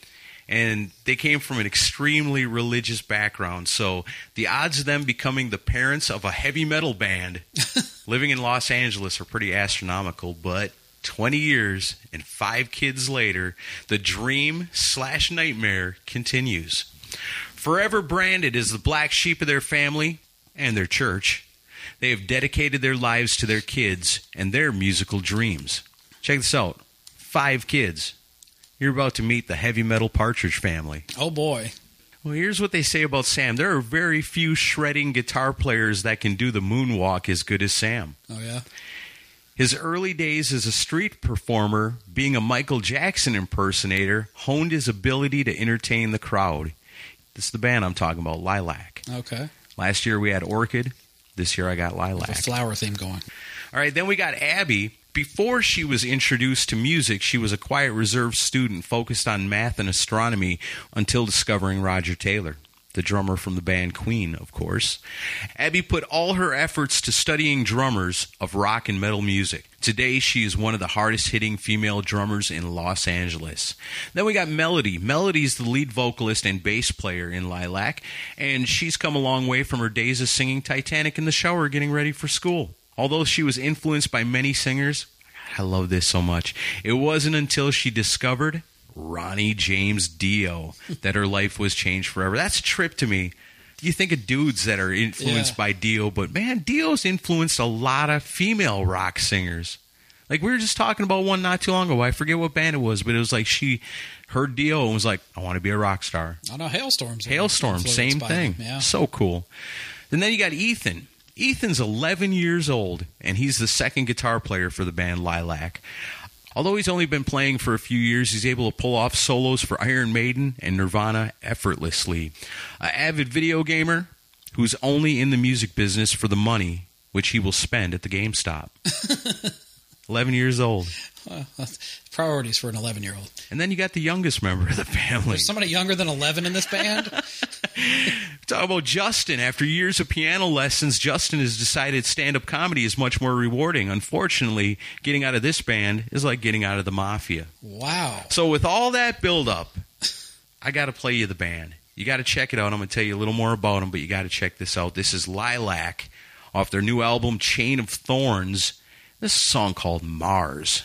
And they came from an extremely religious background. So the odds of them becoming the parents of a heavy metal band living in Los Angeles are pretty astronomical. But twenty years and five kids later, the dream slash nightmare continues. Forever branded as the black sheep of their family and their church, they have dedicated their lives to their kids and their musical dreams. Check this out. Five kids. You're about to meet the heavy metal Partridge Family. Oh, boy. Well, here's what they say about Sam. There are very few shredding guitar players that can do the moonwalk as good as Sam. Oh, yeah? His early days as a street performer, being a Michael Jackson impersonator, honed his ability to entertain the crowd. This is the band I'm talking about, Lilac. Okay. Last year we had Orchid. This year I got Lilac. A flower theme going. All right, then we got Abby. Before she was introduced to music, she was a quiet, reserved student focused on math and astronomy until discovering Roger Taylor, the drummer from the band Queen, of course. Abby put all her efforts to studying drummers of rock and metal music. Today, she is one of the hardest-hitting female drummers in Los Angeles. Then we got Melody. Melody's the lead vocalist and bass player in Lilac, and she's come a long way from her days of singing Titanic in the shower getting ready for school. Although she was influenced by many singers, I love this so much, it wasn't until she discovered Ronnie James Dio that her life was changed forever. That's a trip to me. You think of dudes that are influenced Yeah. by Dio, but man, Dio's influenced a lot of female rock singers. Like, we were just talking about one not too long ago. I forget what band it was, but it was like she, her deal was like, I want to be a rock star. I know, Hailstorms. Hailstorm, same thing. Yeah. So cool. And then you got Ethan. Ethan's eleven years old, and he's the second guitar player for the band Lilac. Although he's only been playing for a few years, he's able to pull off solos for Iron Maiden and Nirvana effortlessly. An avid video gamer who's only in the music business for the money, which he will spend at the GameStop. eleven years old. Well, priorities for an eleven-year-old. And then you got the youngest member of the family. There's somebody younger than eleven in this band? Talk about Justin. After years of piano lessons, Justin has decided stand-up comedy is much more rewarding. Unfortunately, getting out of this band is like getting out of the mafia. Wow. So with all that build-up, I got to play you the band. You got to check it out. I'm going to tell you a little more about them, but you got to check this out. This is Lilac off their new album, Chain of Thorns. This is a song called Mars.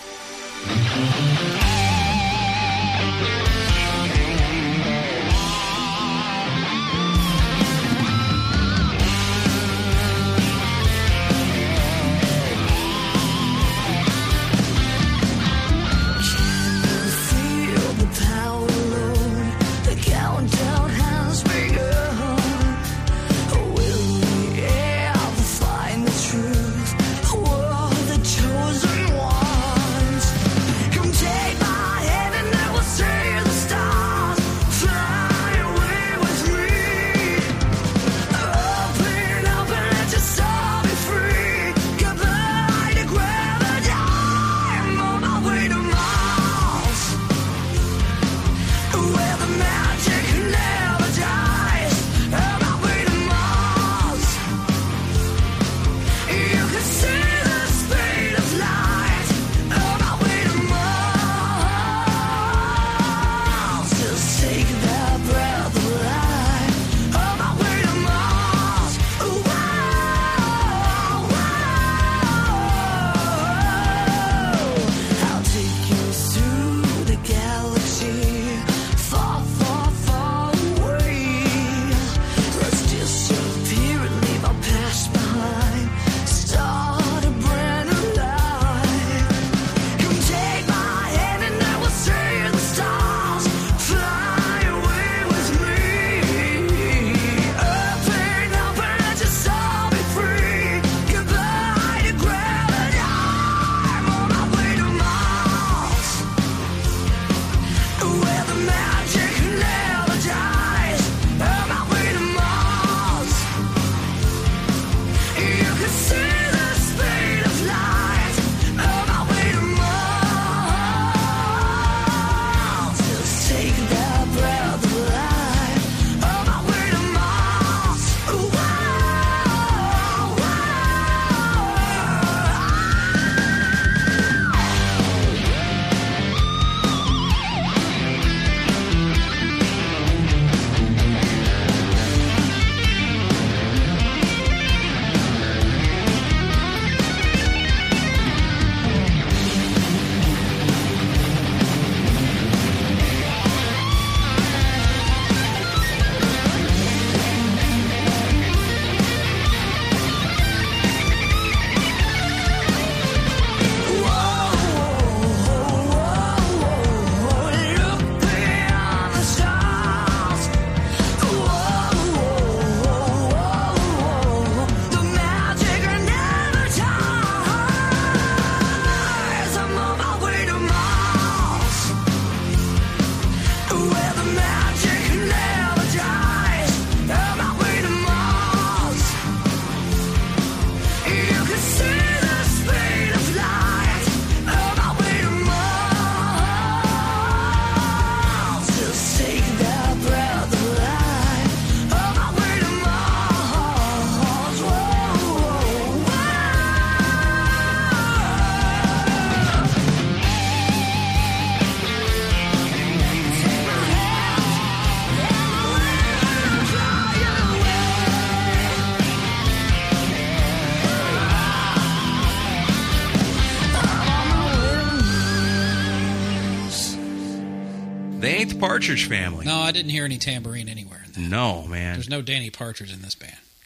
Chosen ones, come take my hand and I will say They ain't the Partridge Family. No, I didn't hear any tambourine anywhere in that. No, man. There's no Danny Partridge in this band.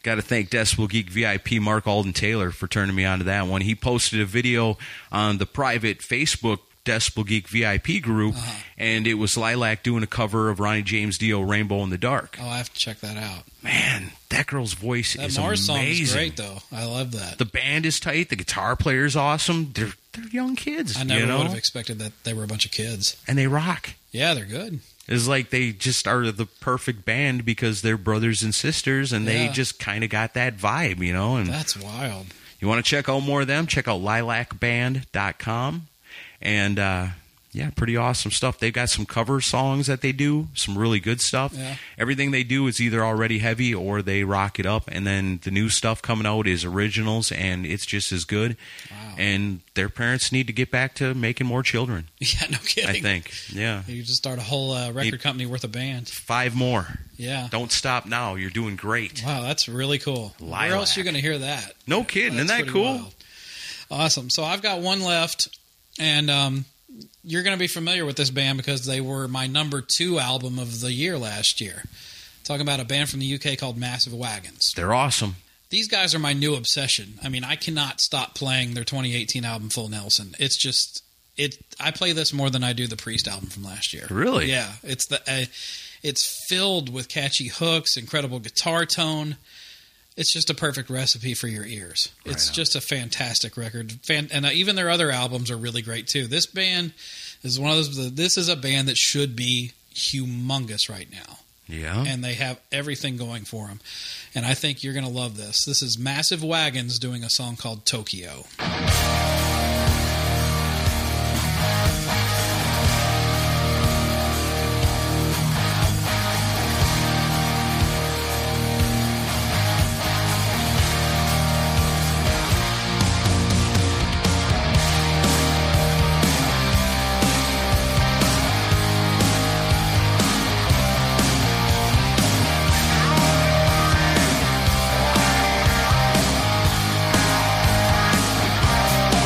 Got to thank Decibel Geek V I P Mark Alden Taylor for turning me on to that one. He posted a video on the private Facebook Decibel Geek V I P group, uh-huh. and it was Lilac doing a cover of Ronnie James Dio, Rainbow in the Dark. Oh, I have to check that out. Man, that girl's voice that is Mars amazing. Song is great, though. I love that. The band is tight. The guitar player is awesome. They're they're young kids. I never you know? would have expected that they were a bunch of kids. And they rock. Yeah, they're good. It's like they just are the perfect band because they're brothers and sisters, and they Yeah. just kind of got that vibe, you know. And That's wild. you want to check out more of them? Check out lilac band dot com. And, uh, yeah, pretty awesome stuff. They've got some cover songs that they do, some really good stuff. Yeah. Everything they do is either already heavy or they rock it up. And then the new stuff coming out is originals, and it's just as good. Wow. And their parents need to get back to making more children, Yeah, no kidding. I think. Yeah. You just start a whole uh, record Need- company worth of bands. Five more. Yeah. Don't stop now. You're doing great. Wow, that's really cool. Lilac. Where else are you going to hear that? No kidding. That's Isn't that pretty cool? wild. Awesome. So I've got one left, and um, you're going to be familiar with this band because they were my number two album of the year last year. Talking about a band from the U K called Massive Wagons. They're awesome. These guys are my new obsession. I mean, I cannot stop playing their twenty eighteen album, Full Nelson. It's just it. I play this more than I do the Priest album from last year. Really? Yeah. It's the. Uh, it's filled with catchy hooks, incredible guitar tone. It's just a perfect recipe for your ears. Right it's on. just a fantastic record, Fan, and uh, even their other albums are really great too. This band is one of those. This is a band that should be humongous right now. Yeah. And they have everything going for them. And I think you're going to love this. This is Massive Wagons doing a song called Tokyo. Tokyo.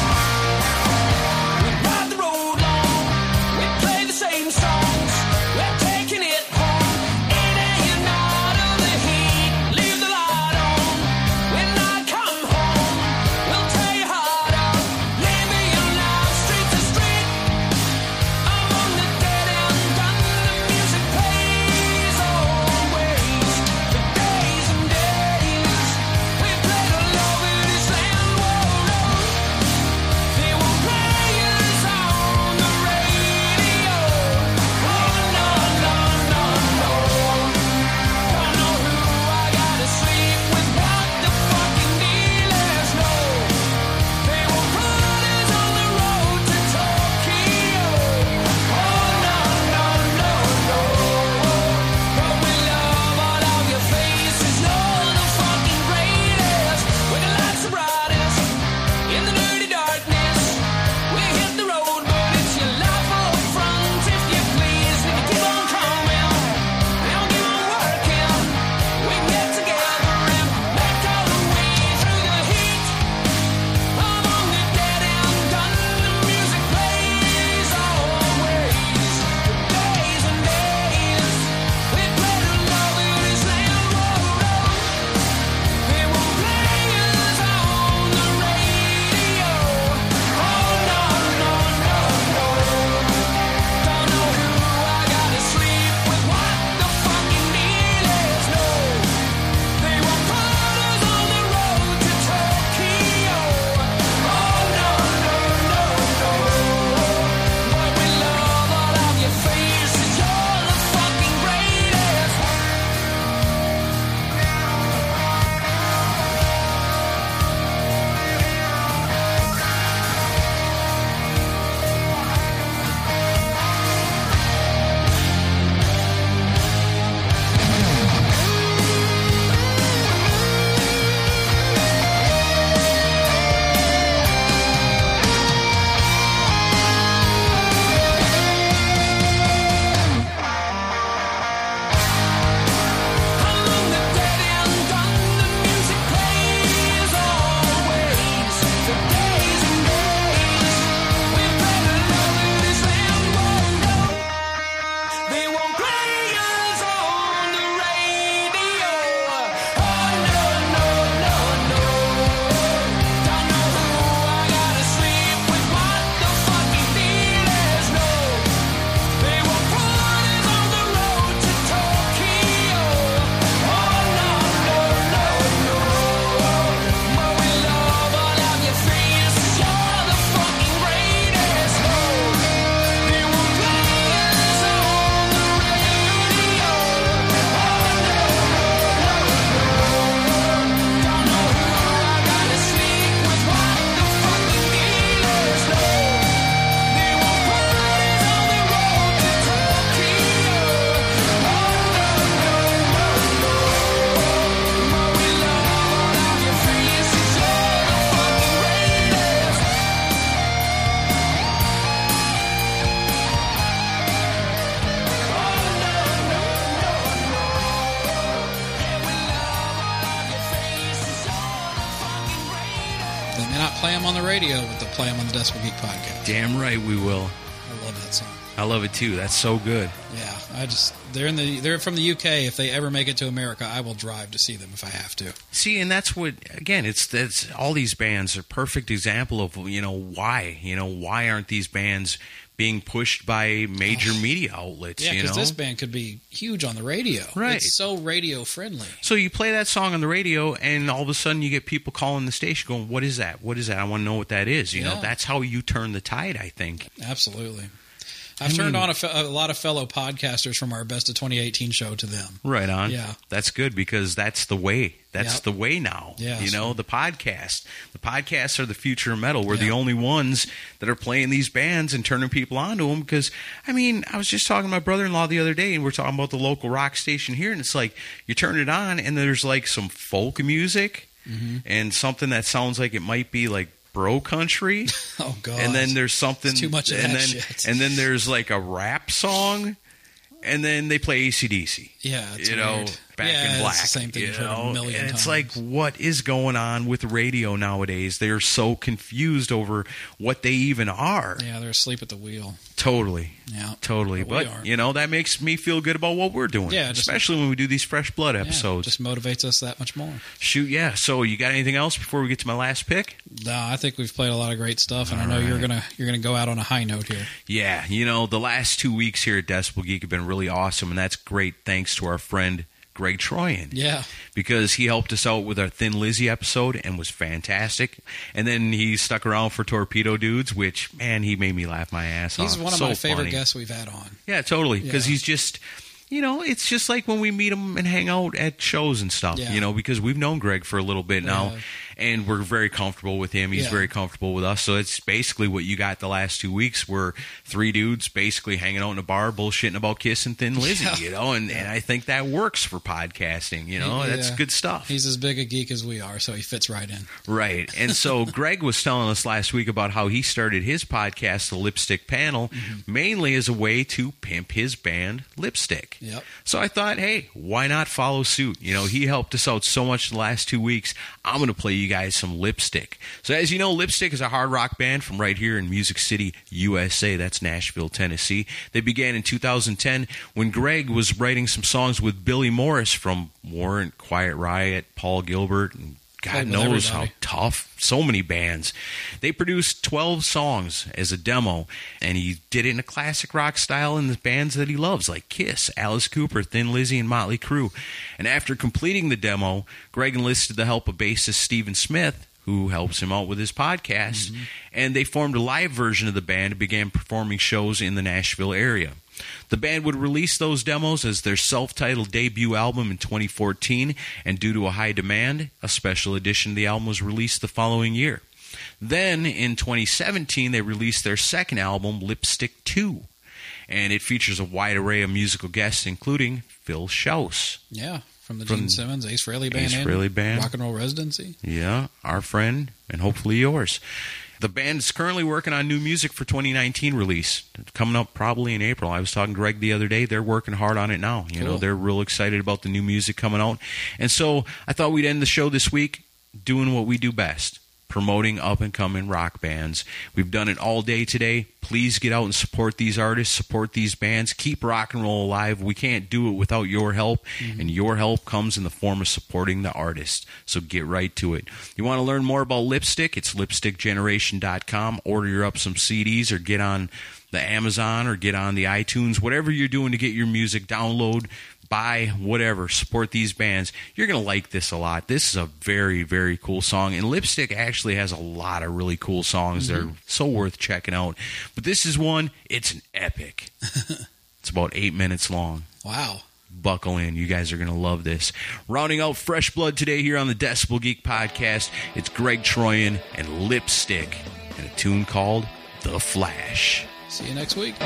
on the radio, but they'll play them on the Decibel Geek podcast. Damn right we will. I love that song. I love it too. That's so good. Yeah, I just they're in the they're from the U K. If they ever make it to America, I will drive to see them if I have to. See, and that's what again. It's that's all these bands are a perfect example of you know why you know why aren't these bands being pushed by major media outlets? Yeah, you because know? this band could be huge on the radio. Right. It's so radio friendly. So you play that song on the radio, and all of a sudden you get people calling the station going, "What is that? What is that? I want to know what that is." You Yeah. know, that's how you turn the tide, I think. Absolutely. I've I turned mean- on a, fe- a lot of fellow podcasters from our Best of twenty eighteen show to them. Right on. Yeah. That's good because that's the way. That's Yep. the way now. Yeah, you know, so- the podcast. The podcasts are the future of metal. We're Yeah. the only ones that are playing these bands and turning people onto them because, I mean, I was just talking to my brother-in-law the other day and we're talking about the local rock station here and it's like you turn it on and there's like some folk music Mm-hmm. and something that sounds like it might be like bro country. Oh, God. And then there's something It's too much of and that then, shit. And then there's like a rap song and then they play A C D C. Yeah, it's you know, weird. Back yeah, in Black. It's the same thing you you've heard know? a million and it's times. like, what is going on with radio nowadays? They're so confused over what they even are. Yeah, they're asleep at the wheel. Totally. Yeah. Totally. But we But, are. you know, that makes me feel good about what we're doing. Yeah, just- especially when we do these Fresh Blood Yeah, episodes. just motivates us that much more. Shoot, yeah. So you got anything else before we get to my last pick? No, I think we've played a lot of great stuff, and I know All you're right. gonna you're gonna go out on a high note here. Yeah, you know, the last two weeks here at Decibel Geek have been really awesome, and that's great thanks to our friend Greg Troyan. Yeah, Because he helped us out with our Thin Lizzy episode and was fantastic. And then he stuck around for Torpedo Dudes, which, man, he made me laugh my ass off. he's one of So my favorite funny. guests we've had on. Yeah, totally. Because Yeah. he's just, you know, it's just like when we meet him and hang out at shows and stuff, Yeah. you know, because we've known Greg for a little bit now. Yeah. And we're very comfortable with him. He's Yeah. very comfortable with us. So it's basically what you got the last two weeks were three dudes basically hanging out in a bar bullshitting about Kiss and Thin Lizzy, Yeah. you know, and, and I think that works for podcasting, you know, He- that's yeah. good stuff. He's as big a geek as we are, so he fits right in. Right. And so Greg was telling us last week about how he started his podcast, The Lipstick Panel, Mm-hmm. mainly as a way to pimp his band, Lipstick. Yep. So I thought, hey, why not follow suit? You know, he helped us out so much the last two weeks. I'm going to play you guys some Lipstick. So as you know, Lipstick is a hard rock band from right here in Music City, U S A. That's Nashville, Tennessee. They began in two thousand ten when Greg was writing some songs with Billy Morris from Warrant, Quiet Riot, Paul Gilbert, and God Played with knows how everybody. tough. So many bands. They produced twelve songs as a demo, and he did it in a classic rock style in the bands that he loves, like Kiss, Alice Cooper, Thin Lizzy, and Motley Crue. And after completing the demo, Greg enlisted the help of bassist Stephen Smith, who helps him out with his podcast, Mm-hmm. and they formed a live version of the band and began performing shows in the Nashville area. The band would release those demos as their self-titled debut album in twenty fourteen, and due to a high demand, a special edition of the album was released the following year. Then, in twenty seventeen, they released their second album, Lipstick two, and it features a wide array of musical guests, including Phil Schaus. Yeah, from the From Gene Simmons Ace Frehley Band, Ace and Frehley Band. Rock and Roll Residency. Yeah, our friend, and hopefully yours. The band is currently working on new music for twenty nineteen release. It's coming up probably in April. I was talking to Greg the other day. They're working hard on it now. You know, Cool. they're real excited about the new music coming out. And so I thought we'd end the show this week doing what we do best, promoting up-and-coming rock bands. We've done it all day today. Please get out and support these artists, support these bands, keep rock and roll alive. We can't do it without your help, and your help comes in the form of supporting the artist. So get right to it. You want to learn more about Lipstick? It's lipstick generation dot com. Order your up some C Ds or get on the Amazon or get on the iTunes, whatever you're doing to get your music, download, buy, whatever, support these bands. You're going to like this a lot. This is a very, very cool song. And Lipstick actually has a lot of really cool songs that are so worth checking out. But this is one, it's an epic. It's about eight minutes long. Wow. Buckle in. You guys are going to love this. Rounding out Fresh Blood today here on the Decibel Geek Podcast, it's Greg Troyan and Lipstick and a tune called The Flash. See you next week.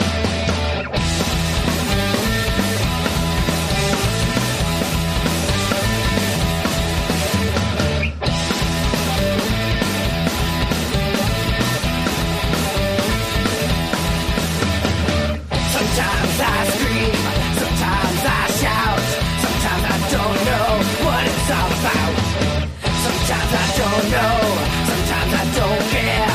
Sometimes I scream, sometimes I shout, sometimes I don't know what it's all about. Sometimes I don't know, sometimes I don't care.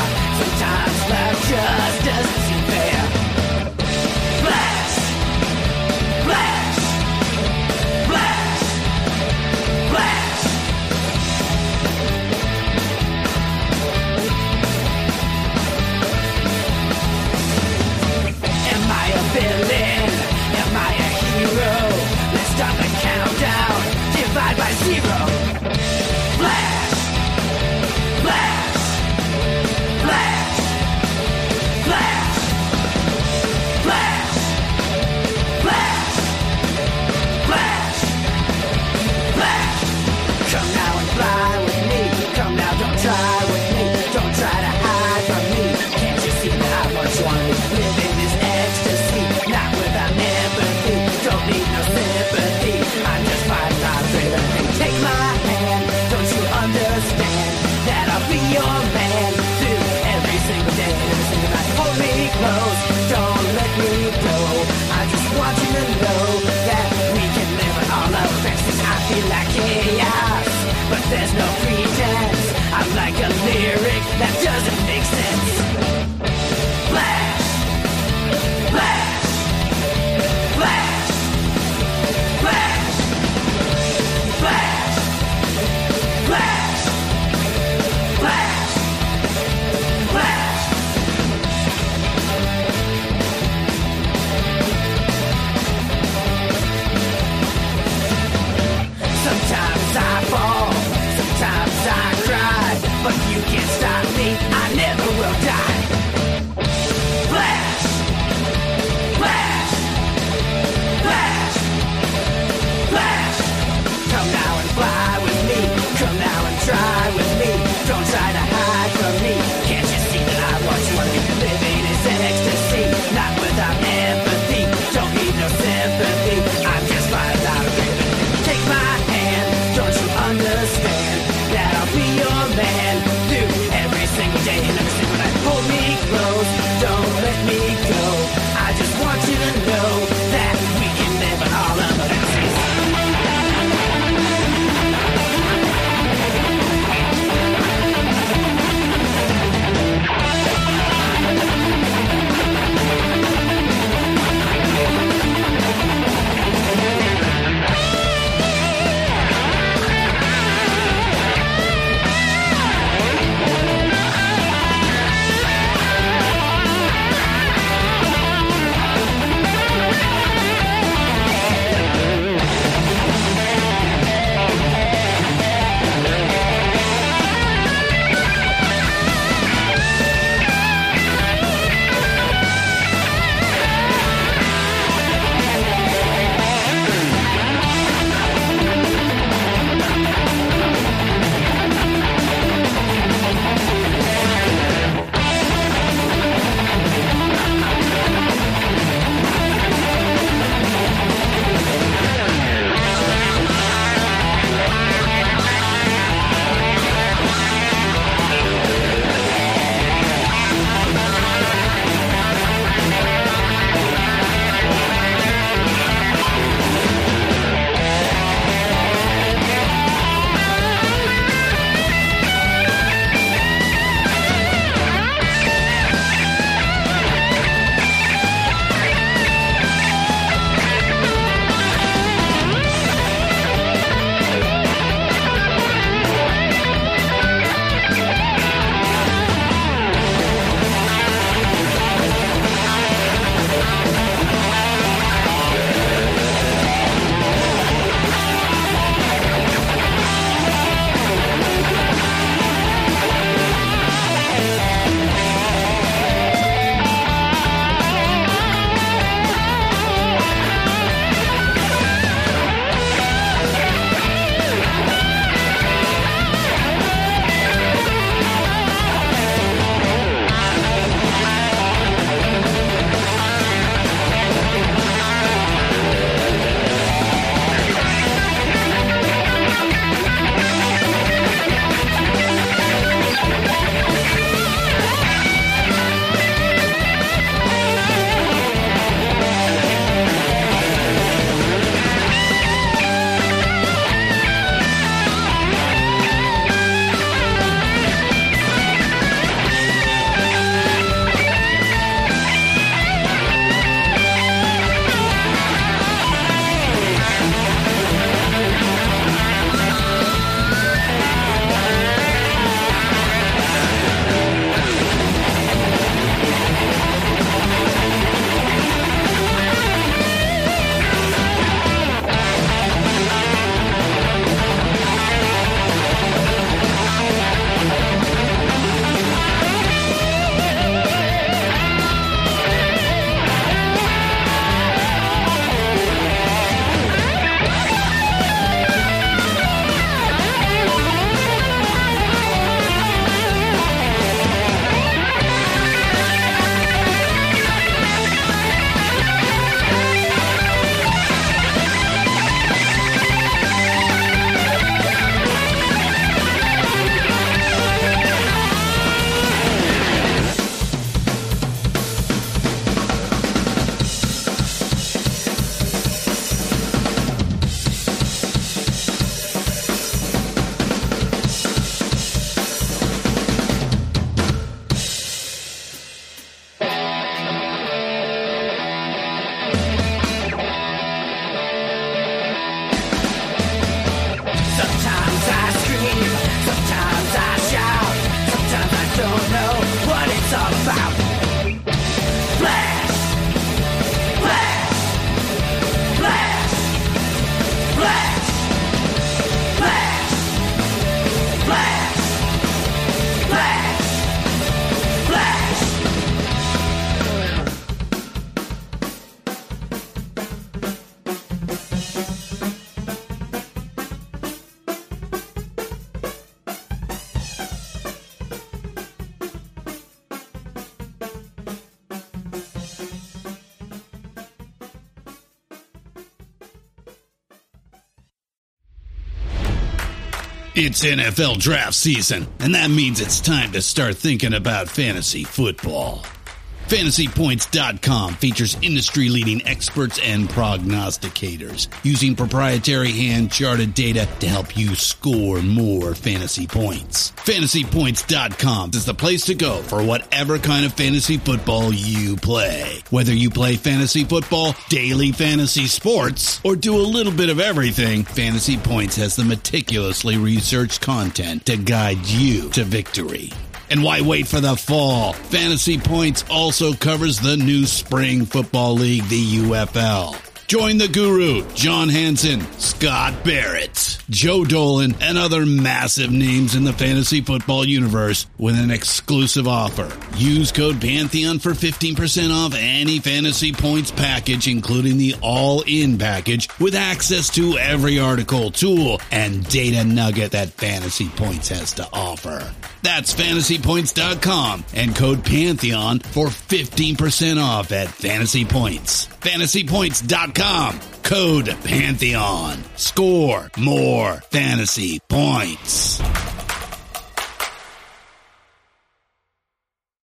It's N F L draft season, and that means it's time to start thinking about fantasy football. Fantasy Points dot com features industry-leading experts and prognosticators using proprietary hand-charted data to help you score more fantasy points. Fantasy Points dot com is the place to go for whatever kind of fantasy football you play. Whether you play fantasy football, daily fantasy sports, or do a little bit of everything, Fantasy Points has the meticulously researched content to guide you to victory. And why wait for the fall? Fantasy Points also covers the new spring football league, the U F L. Join the guru, John Hansen, Scott Barrett, Joe Dolan, and other massive names in the fantasy football universe with an exclusive offer. Use code Pantheon for fifteen percent off any Fantasy Points package, including the all-in package, with access to every article, tool, and data nugget that Fantasy Points has to offer. That's Fantasy Points dot com and code Pantheon for fifteen percent off at Fantasy Points. Fantasy Points dot com, code Pantheon. Score more fantasy points.